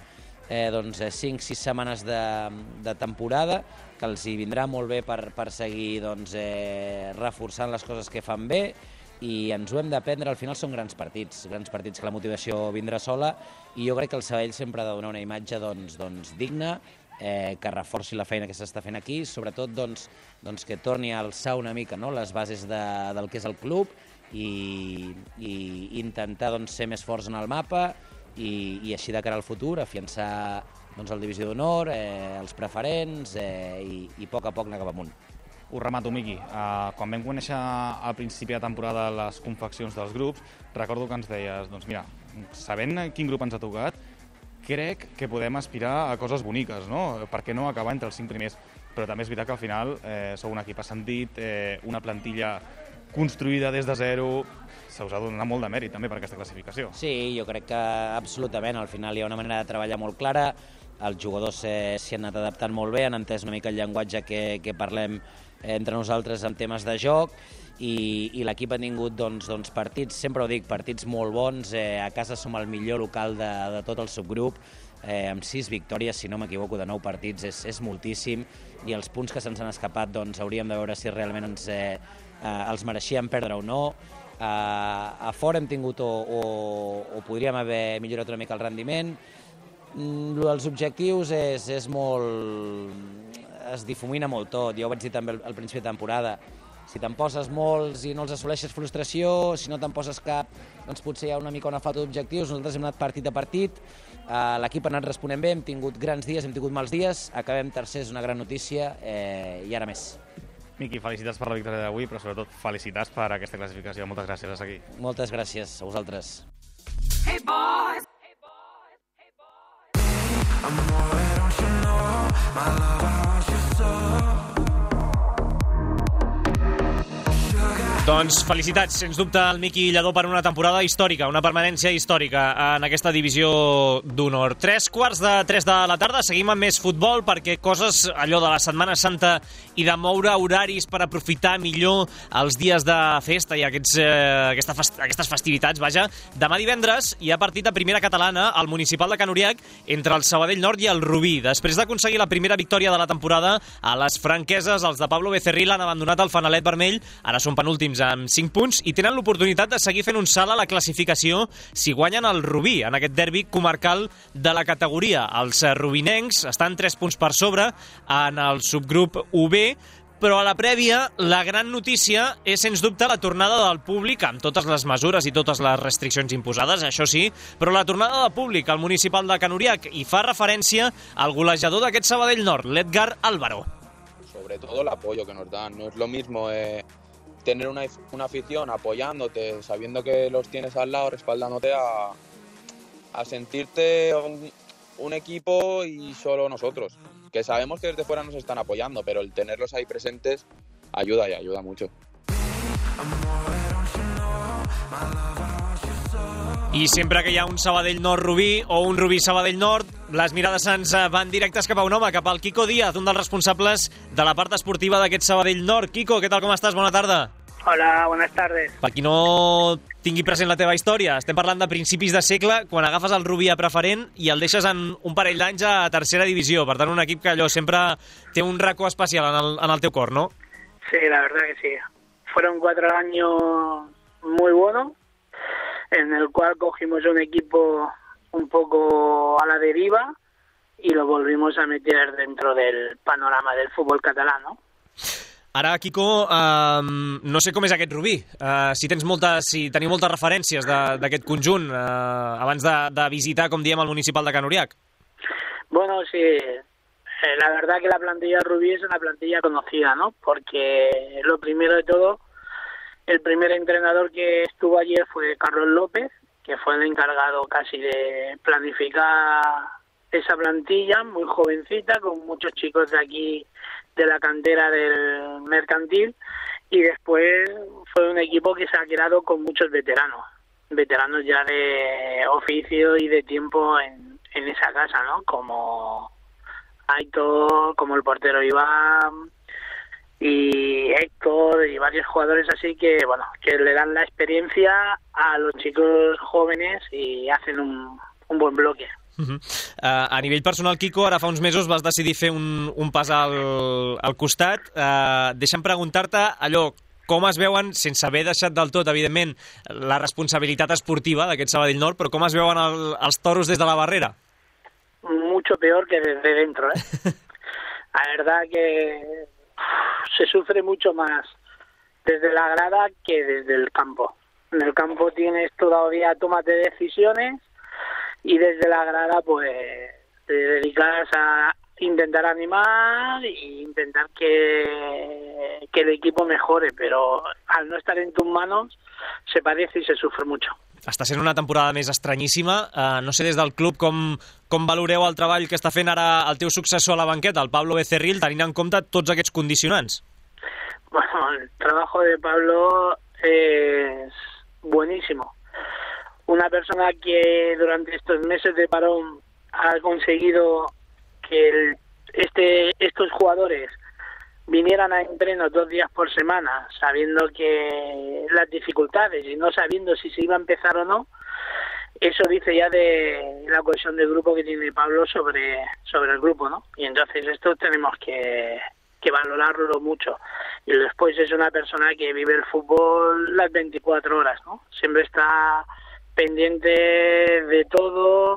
Speaker 15: 5-6 setmanes de temporada, que els hi vindrà molt bé per seguir reforçant les coses que fan bé, i ens ho hem d'aprendre. Al final són grans partits que la motivació vindrà sola, i jo crec que el Sabadell sempre ha de donar una imatge digna, que reforci la feina que s'està fent aquí, sobretot que torni a alçar una mica les bases del que és el club i intentar ser més forts en el mapa i així de cara al futur afiançar el divisió d'honor, els preferents i a poc anar cap amunt.
Speaker 14: Ho remato, Miqui. Quan vam conèixer al principi de temporada les confeccions dels grups, recordo que ens deies, doncs mira, sabent quin grup ens ha tocat, crec que podem aspirar a coses boniques, no? Per què no acabar entre els 5 primers? Però també és veritat que al final sou un equip ascendit, una plantilla construïda des de zero, se us ha donat molt de mèrit també per aquesta classificació.
Speaker 15: Sí, jo crec que absolutament. Al final hi ha una manera de treballar molt clara, els jugadors s'hi han anat adaptant molt bé, han entès una mica el llenguatge que parlem entre nosaltres en temes de joc, i l'equip ha tingut partits, sempre ho dic, partits molt bons. A casa som el millor local de tot el subgrup, amb 6 victòries, si no m'equivoco, de 9 partits, és moltíssim, i els punts que se'ns han escapat hauríem de veure si realment els mereixíem perdre o no. A fora hem tingut o podríem haver millorat una mica el rendiment. Els objectius és molt... es difumina molt tot. Jo ho vaig dir també al principi de temporada. Si te'n poses molts i no els assoleixes, frustració. Si no te'n poses cap, doncs potser hi ha una mica una falta d'objectius. Nosaltres hem anat partit a partit. L'equip ha anat responent bé, hem tingut grans dies, hem tingut mals dies. Acabem tercers, una gran notícia, i ara més.
Speaker 14: Miqui, felicitats per la victòria d'avui, però sobretot felicitats per aquesta classificació. Moltes gràcies a seguir.
Speaker 15: Moltes gràcies a vosaltres.
Speaker 16: Hey boys! I'm more, don't you know? My love, I want you so.
Speaker 1: Doncs felicitats, sens dubte, al Miqui Lladó per una temporada històrica, una permanència històrica en aquesta divisió d'honor. 3:15 de la tarda, seguim amb més futbol perquè coses, allò de la Setmana Santa i de moure horaris per aprofitar millor els dies de festa i aquestes festivitats, vaja. Demà divendres hi ha partit a primera catalana al municipal de Can Uriac entre el Sabadell Nord i el Rubí. Després d'aconseguir la primera victòria de la temporada, a les franqueses, els de Pablo Becerril han abandonat el fanalet vermell, ara són penúltims amb 5 punts i tenen l'oportunitat de seguir fent un salt a la classificació si guanyen el Rubí en aquest derbi comarcal de la categoria. Els rubinencs estan 3 punts per sobre en el subgrup UB, però a la prèvia la gran notícia és sens dubte la tornada del públic amb totes les mesures i totes les restriccions imposades, això sí, però la tornada del públic al municipal de Can Uriac i fa referència al golejador d'aquest Sabadell Nord, l'Edgar Álvaro.
Speaker 17: Sobre todo el apoyo que nos dan, no es lo mismo tener una afición apoyándote, sabiendo que los tienes al lado, respaldándote, a sentirte un equipo y solo nosotros. Que sabemos que desde fuera nos están apoyando, pero el tenerlos ahí presentes ayuda y ayuda mucho.
Speaker 1: I sempre que hi ha un Sabadell Nord-Rubí o un Rubí-Sabadell Nord, les mirades ens van directes cap a un home, cap al Quico Díaz, un dels responsables de la part esportiva d'aquest Sabadell Nord. Quico, què tal, com estàs? Bona tarda.
Speaker 18: Hola, buenas tardes.
Speaker 1: Per qui no tingui present la teva història, estem parlant de principis de segle, quan agafes el Rubí a preferent i el deixes en un parell d'anys a tercera divisió. Per tant, un equip que allò sempre té un racó especial en el teu cor, ¿no?
Speaker 18: Sí, la verdad que sí. Fueron 4 años muy buenos, en el cual cogimos un equipo un poco a la deriva y lo volvimos a meter dentro del panorama del fútbol catalán, ¿no?
Speaker 1: Ara, Quico, no sé com és aquest Rubí. Si teniu moltes referències d'aquest conjunt abans de visitar, com diem, el municipal de Can Uriac.
Speaker 18: Bueno, sí. La verdad que la plantilla Rubí es una plantilla conocida, ¿no? Porque lo primero de todo, el primer entrenador que estuvo ayer fue Carlos López, que fue el encargado casi de planificar esa plantilla, muy jovencita, con muchos chicos de aquí, de la cantera del Mercantil, y después fue un equipo que se ha creado con muchos veteranos ya de oficio y de tiempo en esa casa, ¿no? Como Aitor, como el portero Iván y Héctor y varios jugadores así que, bueno, que le dan la experiencia a los chicos jóvenes y hacen un buen bloque.
Speaker 1: A nivell personal, Quico, ara fa uns mesos vas decidir fer un pas al costat. Deixa'm preguntar-te allò, com es veuen, sense haver deixat del tot, evidentment, la responsabilitat esportiva d'aquest Sabadell Nord, però com es veuen els toros des de la barrera?
Speaker 18: Mucho peor que desde dentro, ¿eh? La verdad que se sufre mucho más desde la grada que desde el campo. En el campo tienes todavía tomas de decisiones y desde la grada pues te dedicas a intentar animar e intentar que el equipo mejore, pero al no estar en tus manos se padece y se sufre mucho.
Speaker 1: Està sent una temporada més estranyíssima. No sé des del club com valoreu el treball que està fent ara el teu successor a la banqueta, el Pablo Becerril, tenint en compte tots aquests condicionants.
Speaker 18: Bueno, el trabajo de Pablo es buenísimo. Una persona que durante estos meses de parón ha conseguido que estos jugadores vinieran a entreno 2 días por semana, sabiendo que las dificultades y no sabiendo si se iba a empezar o no, eso dice ya de la cohesión del grupo que tiene Pablo sobre el grupo, ¿no? Y entonces esto tenemos que valorarlo mucho. Y después es una persona que vive el fútbol las 24 horas, ¿no? Siempre está pendiente de todo,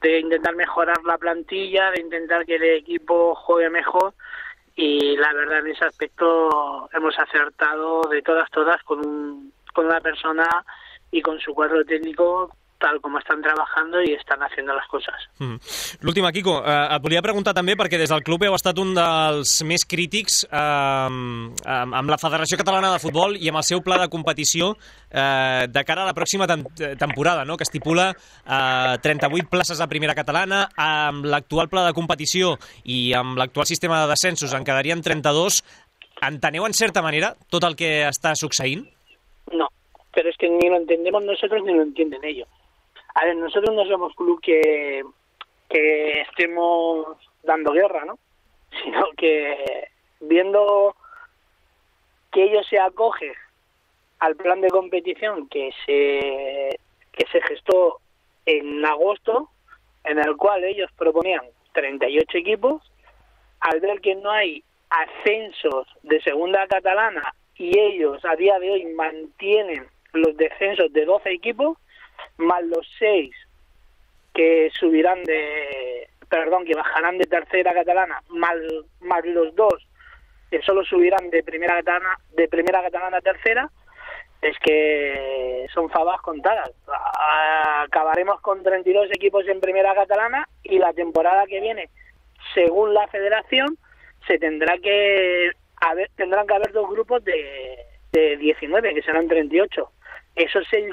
Speaker 18: de intentar mejorar la plantilla, de intentar que el equipo juegue mejor, y la verdad en ese aspecto hemos acertado de todas con una persona y con su cuadro técnico tal com estan trabajando i estan haciendo les coses.
Speaker 1: L'última, Quico, et volia preguntar també, perquè des del club heu estat un dels més crítics amb la Federació Catalana de Futbol i amb el seu pla de competició de cara a la pròxima temporada, no? Que estipula 38 places a primera catalana, amb l'actual pla de competició i amb l'actual sistema de descensos en quedarien 32. Enteneu en certa manera tot el que està succeint?
Speaker 18: No, pero es que ni lo entendemos nosotros ni lo entienden ellos. A ver, nosotros no somos club que estemos dando guerra, ¿no? Sino que viendo que ellos se acogen al plan de competición que se gestó en agosto, en el cual ellos proponían 38 equipos, al ver que no hay ascensos de segunda catalana y ellos a día de hoy mantienen los descensos de 12 equipos, más los 6 que bajarán de tercera catalana, más los 2 que solo subirán de primera catalana a tercera, es que son fabas contadas. Acabaremos con 32 equipos en primera catalana y la temporada que viene, según la federación, tendrán que haber 2 grupos de 19, que serán 38. Esos 6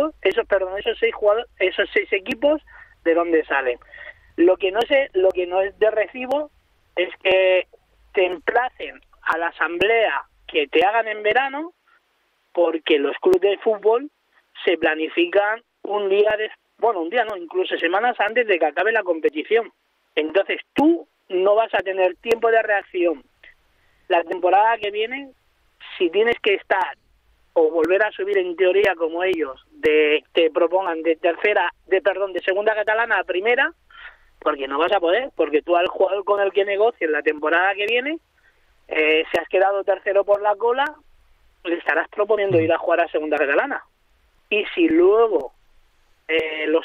Speaker 18: equipos, ¿de dónde salen? Lo que no es de recibo es que te emplacen a la asamblea que te hagan en verano, porque los clubes de fútbol se planifican incluso semanas antes de que acabe la competición. Entonces tú no vas a tener tiempo de reacción la temporada que viene si tienes que estar o volver a subir en teoría como ellos te propongan de segunda catalana a primera, porque no vas a poder, porque tú al jugador con el que negocies la temporada que viene, si has quedado tercero por la cola, le estarás proponiendo ir a jugar a segunda catalana. Y si luego los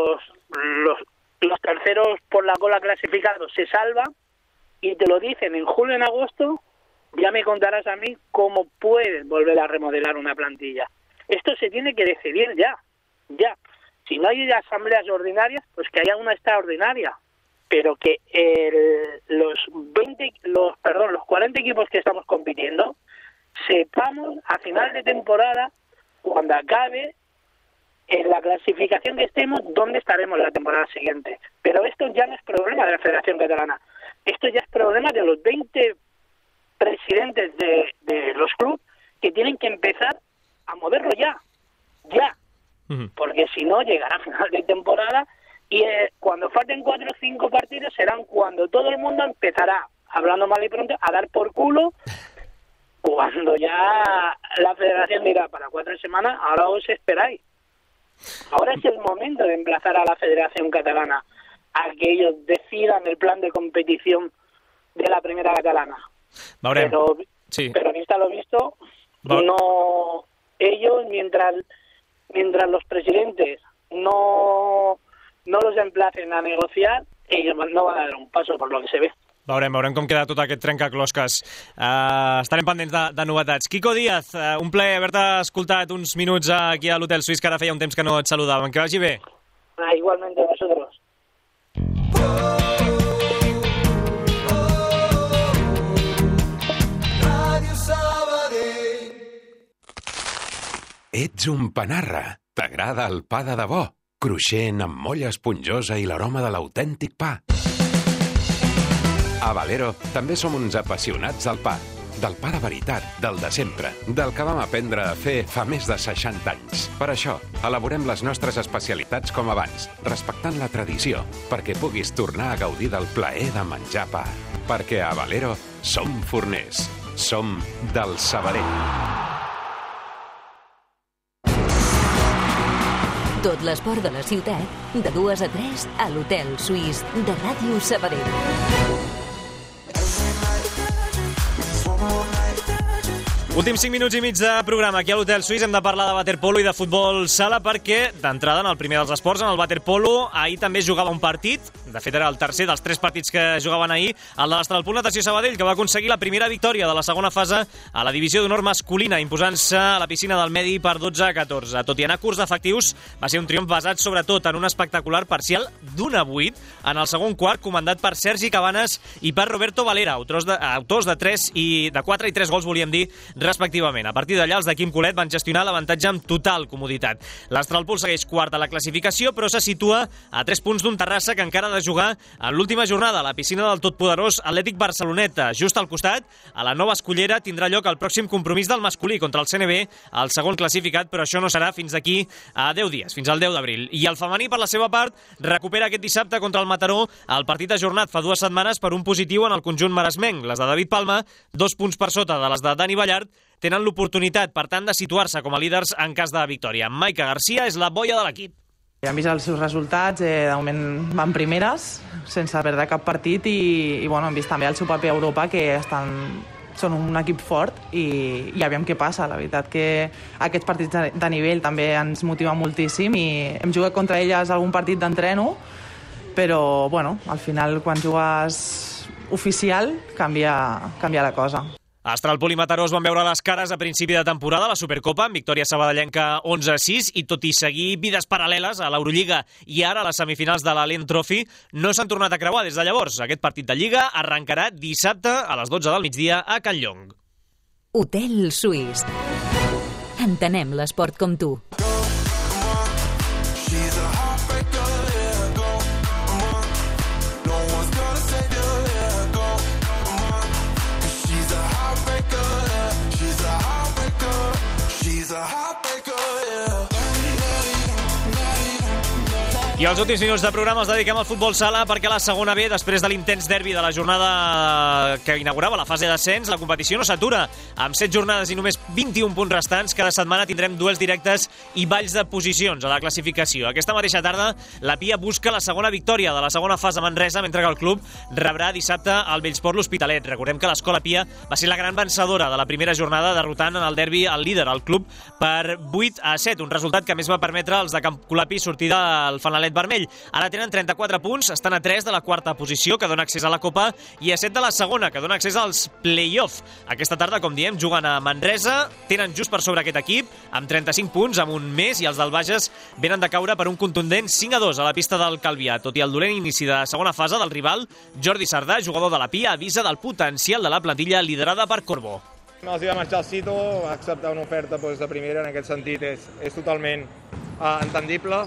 Speaker 18: terceros por la cola clasificados se salvan y te lo dicen en julio, en agosto, ya me contarás a mí cómo puedes volver a remodelar una plantilla. Esto se tiene que decidir ya. Si no hay asambleas ordinarias, pues que haya una extraordinaria, pero que los 40 equipos que estamos compitiendo sepamos a final de temporada, cuando acabe en la clasificación que estemos, dónde estaremos la temporada siguiente. Pero esto ya no es problema de la Federación Catalana, esto ya es problema de los 20 presidentes de los clubes, que tienen que empezar a moverlo ya, porque si no llegará a final de temporada y cuando falten 4 o 5 partidos serán cuando todo el mundo empezará, hablando mal y pronto, a dar por culo, cuando ya la federación dirá para 4 semanas, ahora os esperáis. Ahora es el momento de emplazar a la Federación Catalana a que ellos decidan el plan de competición de la primera catalana. Pero vista lo visto, no, ellos mientras los presidentes no los emplacen a negociar, ellos no van a dar un paso, por lo que se ve.
Speaker 1: Veurem com queda tot aquest trencaclosques. Estarem pendents de novetats. Quico Díaz, un plaer haver-te escoltat uns minuts aquí a l'Hotel Suís, que ara feia un temps que no et saludàvem. Que vagi bé.
Speaker 18: Igualmente a vosotros.
Speaker 19: Ets un panarra. T'agrada el pa de debò, cruixent, amb molla esponjosa i l'aroma de l'autèntic pa. A Valero també som uns apassionats del pa de veritat, del de sempre, del que vam aprendre a fer fa més de 60 anys. Per això, elaborem les nostres especialitats com abans, respectant la tradició, perquè puguis tornar a gaudir del plaer de menjar pa. Perquè a Valero som forners, som del Sabadell.
Speaker 2: Tot l'esport de la ciutat, de 2 a 3 a l'Hotel Suís de Ràdio Sabadell.
Speaker 1: Últims 5 minuts i mig de programa aquí a l'Hotel Suís. Hem de parlar de waterpolo i de futbol sala perquè, d'entrada, en el primer dels esports, en el waterpolo, ahir també es jugava un partit. De fet, era el tercer dels 3 partits que jugaven ahir, el de l'Astralpool Natació Sabadell, que va aconseguir la primera victòria de la segona fase a la divisió d'honor masculina, imposant-se a la piscina del Medi per 12-14. Tot i anar curts d'efectius, va ser un triomf basat sobretot en un espectacular parcial d'1-8 en el segon quart, comandat per Sergi Cabanes i per Roberto Valera, autors de 4 i 3 gols, volíem dir, respectivament. A partir d'allà, els de Quim Colet van gestionar l'avantatge amb total comoditat. L'Astralpool segueix quart a la classificació, però se situa a 3 punts d'un Terrassa que encara ha de jugar en l'última jornada a la piscina del totpoderós Atlètic Barceloneta. Just al costat, a la Nova Escullera, tindrà lloc el pròxim compromís del masculí contra el CNB, el segon classificat, però això no serà fins d'aquí a 10 dies, fins al 10 d'abril. I el femení, per la seva part, recupera aquest dissabte contra el Mataró el partit ajornat fa 2 setmanes per un positiu en el conjunt maresmenc. Les de David Palma, 2 punts per sota de les de Dani Ballart, tenen l'oportunitat, per tant, de situar-se com a líders en cas de victòria. Maica Garcia és la boia de l'equip.
Speaker 20: Hem vist els seus resultats, de moment van primeres, sense perdre cap partit, i hem vist també el seu paper a Europa, que són un equip fort, i aviam què passa. La veritat que aquests partits de nivell també ens motiven moltíssim, i hem jugat contra elles algun partit d'entreno, però al final, quan jugues oficial, canvia la cosa.
Speaker 1: Astralpool i Mataró es van veure les cares a principi de temporada a la Supercopa, amb victòria sabadellenca 11-6, i tot i seguir vides paral·leles a l'Eurolliga i ara a les semifinals de la Lent Trophy, no s'han tornat a creuar des de llavors. Aquest partit de Lliga arrencarà dissabte a les 12 del migdia a Can Llong.
Speaker 2: Hotel Suís. Entenem l'esport com tu.
Speaker 1: I els últims minuts de programa els dediquem al futbol sala perquè a la segona B, després de l'intens derbi de la jornada que inaugurava la fase d'ascens, la competició no s'atura. Amb 7 jornades i només 21 punts restants, cada setmana tindrem duels directes i balls de posicions a la classificació. Aquesta mateixa tarda, la Pia busca la segona victòria de la segona fase a Manresa, mentre que el club rebrà dissabte al Bellsport l'Hospitalet. Recordem que l'Escola Pia va ser la gran vencedora de la primera jornada, derrotant en el derbi el líder, el club, per 8-7, un resultat que més va permetre als de Camp Colapi sortir del fanalet vermell. Ara tenen 34 punts, estan a 3 de la quarta posició, que dona accés a la Copa, i a 7 de la segona, que dona accés als play-off. Aquesta tarda, com diem, juguen a Manresa, tenen just per sobre aquest equip, amb 35 punts, amb un més, i els del Bages venen de caure per un contundent 5-2 a la pista del Calvià. Tot i el dolent inici de segona fase del rival, Jordi Sardà, jugador de la Pia, avisa del potencial de la plantilla liderada per Corbo.
Speaker 21: No els hi va marxar el Cito, va acceptar una oferta de primera, en aquest sentit és totalment entendible,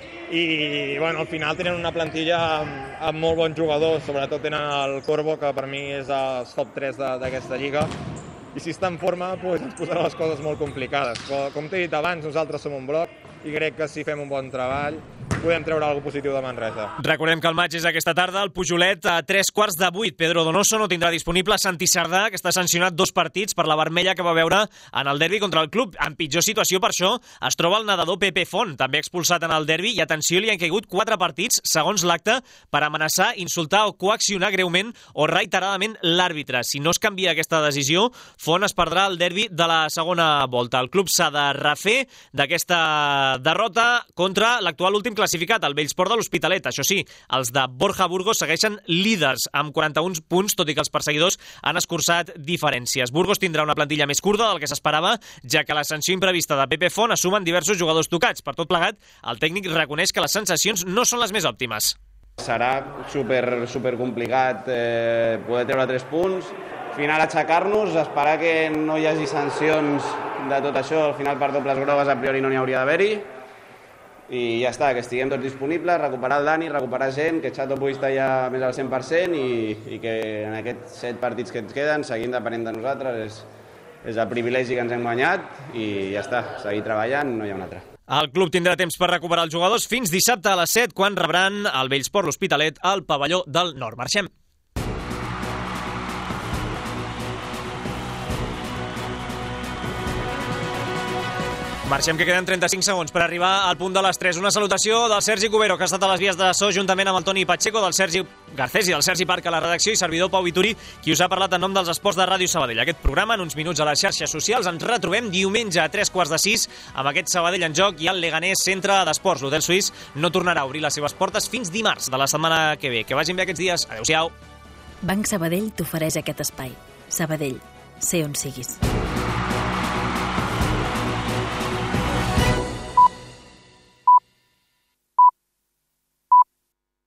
Speaker 21: i al final tenen una plantilla amb molt bons jugadors, sobretot tenen el Corbo, que per mi és els top 3 d'aquesta lliga, i si està en forma ens posarà les coses molt complicades. Com t'he dit abans, nosaltres som un bloc i crec que si fem un bon treball podem treure alguna cosa positiu de Manresa.
Speaker 1: Recordem que el match és aquesta tarda, el Pujolet a 7:45. Pedro Donoso no tindrà disponible Santi Sardà, que està sancionat 2 partits per la vermella que va veure en el derbi contra el club. En pitjor situació, per això, es troba el nedador Pepe Font, també expulsat en el derbi, i atenció, li han caigut 4 partits, segons l'acte, per amenaçar, insultar o coaccionar greument o reiteradament l'àrbitre. Si no es canvia aquesta decisió, Font es perdrà el derbi de la segona volta. El club s'ha de refer d'aquesta derrota contra l'actual últim classificat, el Bellsport de l'Hospitalet. Això sí, els de Borja Burgos segueixen líders amb 41 punts, tot i que els perseguidors han escurçat diferències. Burgos tindrà una plantilla més curta del que s'esperava, ja que la sanció imprevista de Pepe Font assumen diversos jugadors tocats. Per tot plegat, el tècnic reconeix que les sensacions no són les més òptimes.
Speaker 22: Serà super complicat poder treure 3 punts, al final aixecar-nos, esperar que no hi hagi sancions de tot això. Al final per dobles grogues a priori no n'hi hauria d'haver-hi, i ja està, que estiguem tots disponibles, recuperar el Dani, recuperar gent, que Chato pugui estar ja més al 100% i que en aquests 7 partits que ens queden seguim depenent de nosaltres. És el privilegi que ens hem guanyat i ja està, seguir treballant, no hi ha un altre.
Speaker 1: El club tindrà temps per recuperar els jugadors fins dissabte a les 7, quan rebran el Bellsport l'Hospitalet al pavelló del Nord. Marxem. Marxem, que queden 35 segons per arribar al punt de les 3. Una salutació del Sergi Cubero, que ha estat a les vies de so juntament amb el Toni Pacheco, del Sergi Garcés i del Sergi Parc a la redacció, i servidor Pau Vituri, qui us ha parlat en nom dels esports de Ràdio Sabadell. Aquest programa, en uns minuts a les xarxes socials. Ens retrobem diumenge a 3:45 amb aquest Sabadell en joc i el Leganés Centre d'Esports. L'Hotel Suís no tornarà a obrir les seves portes fins dimarts de la setmana que ve. Que vagin bé aquests dies. Adéu-siau.
Speaker 3: Banc Sabadell t'ofereix aquest espai. Sabadell, sé on siguis.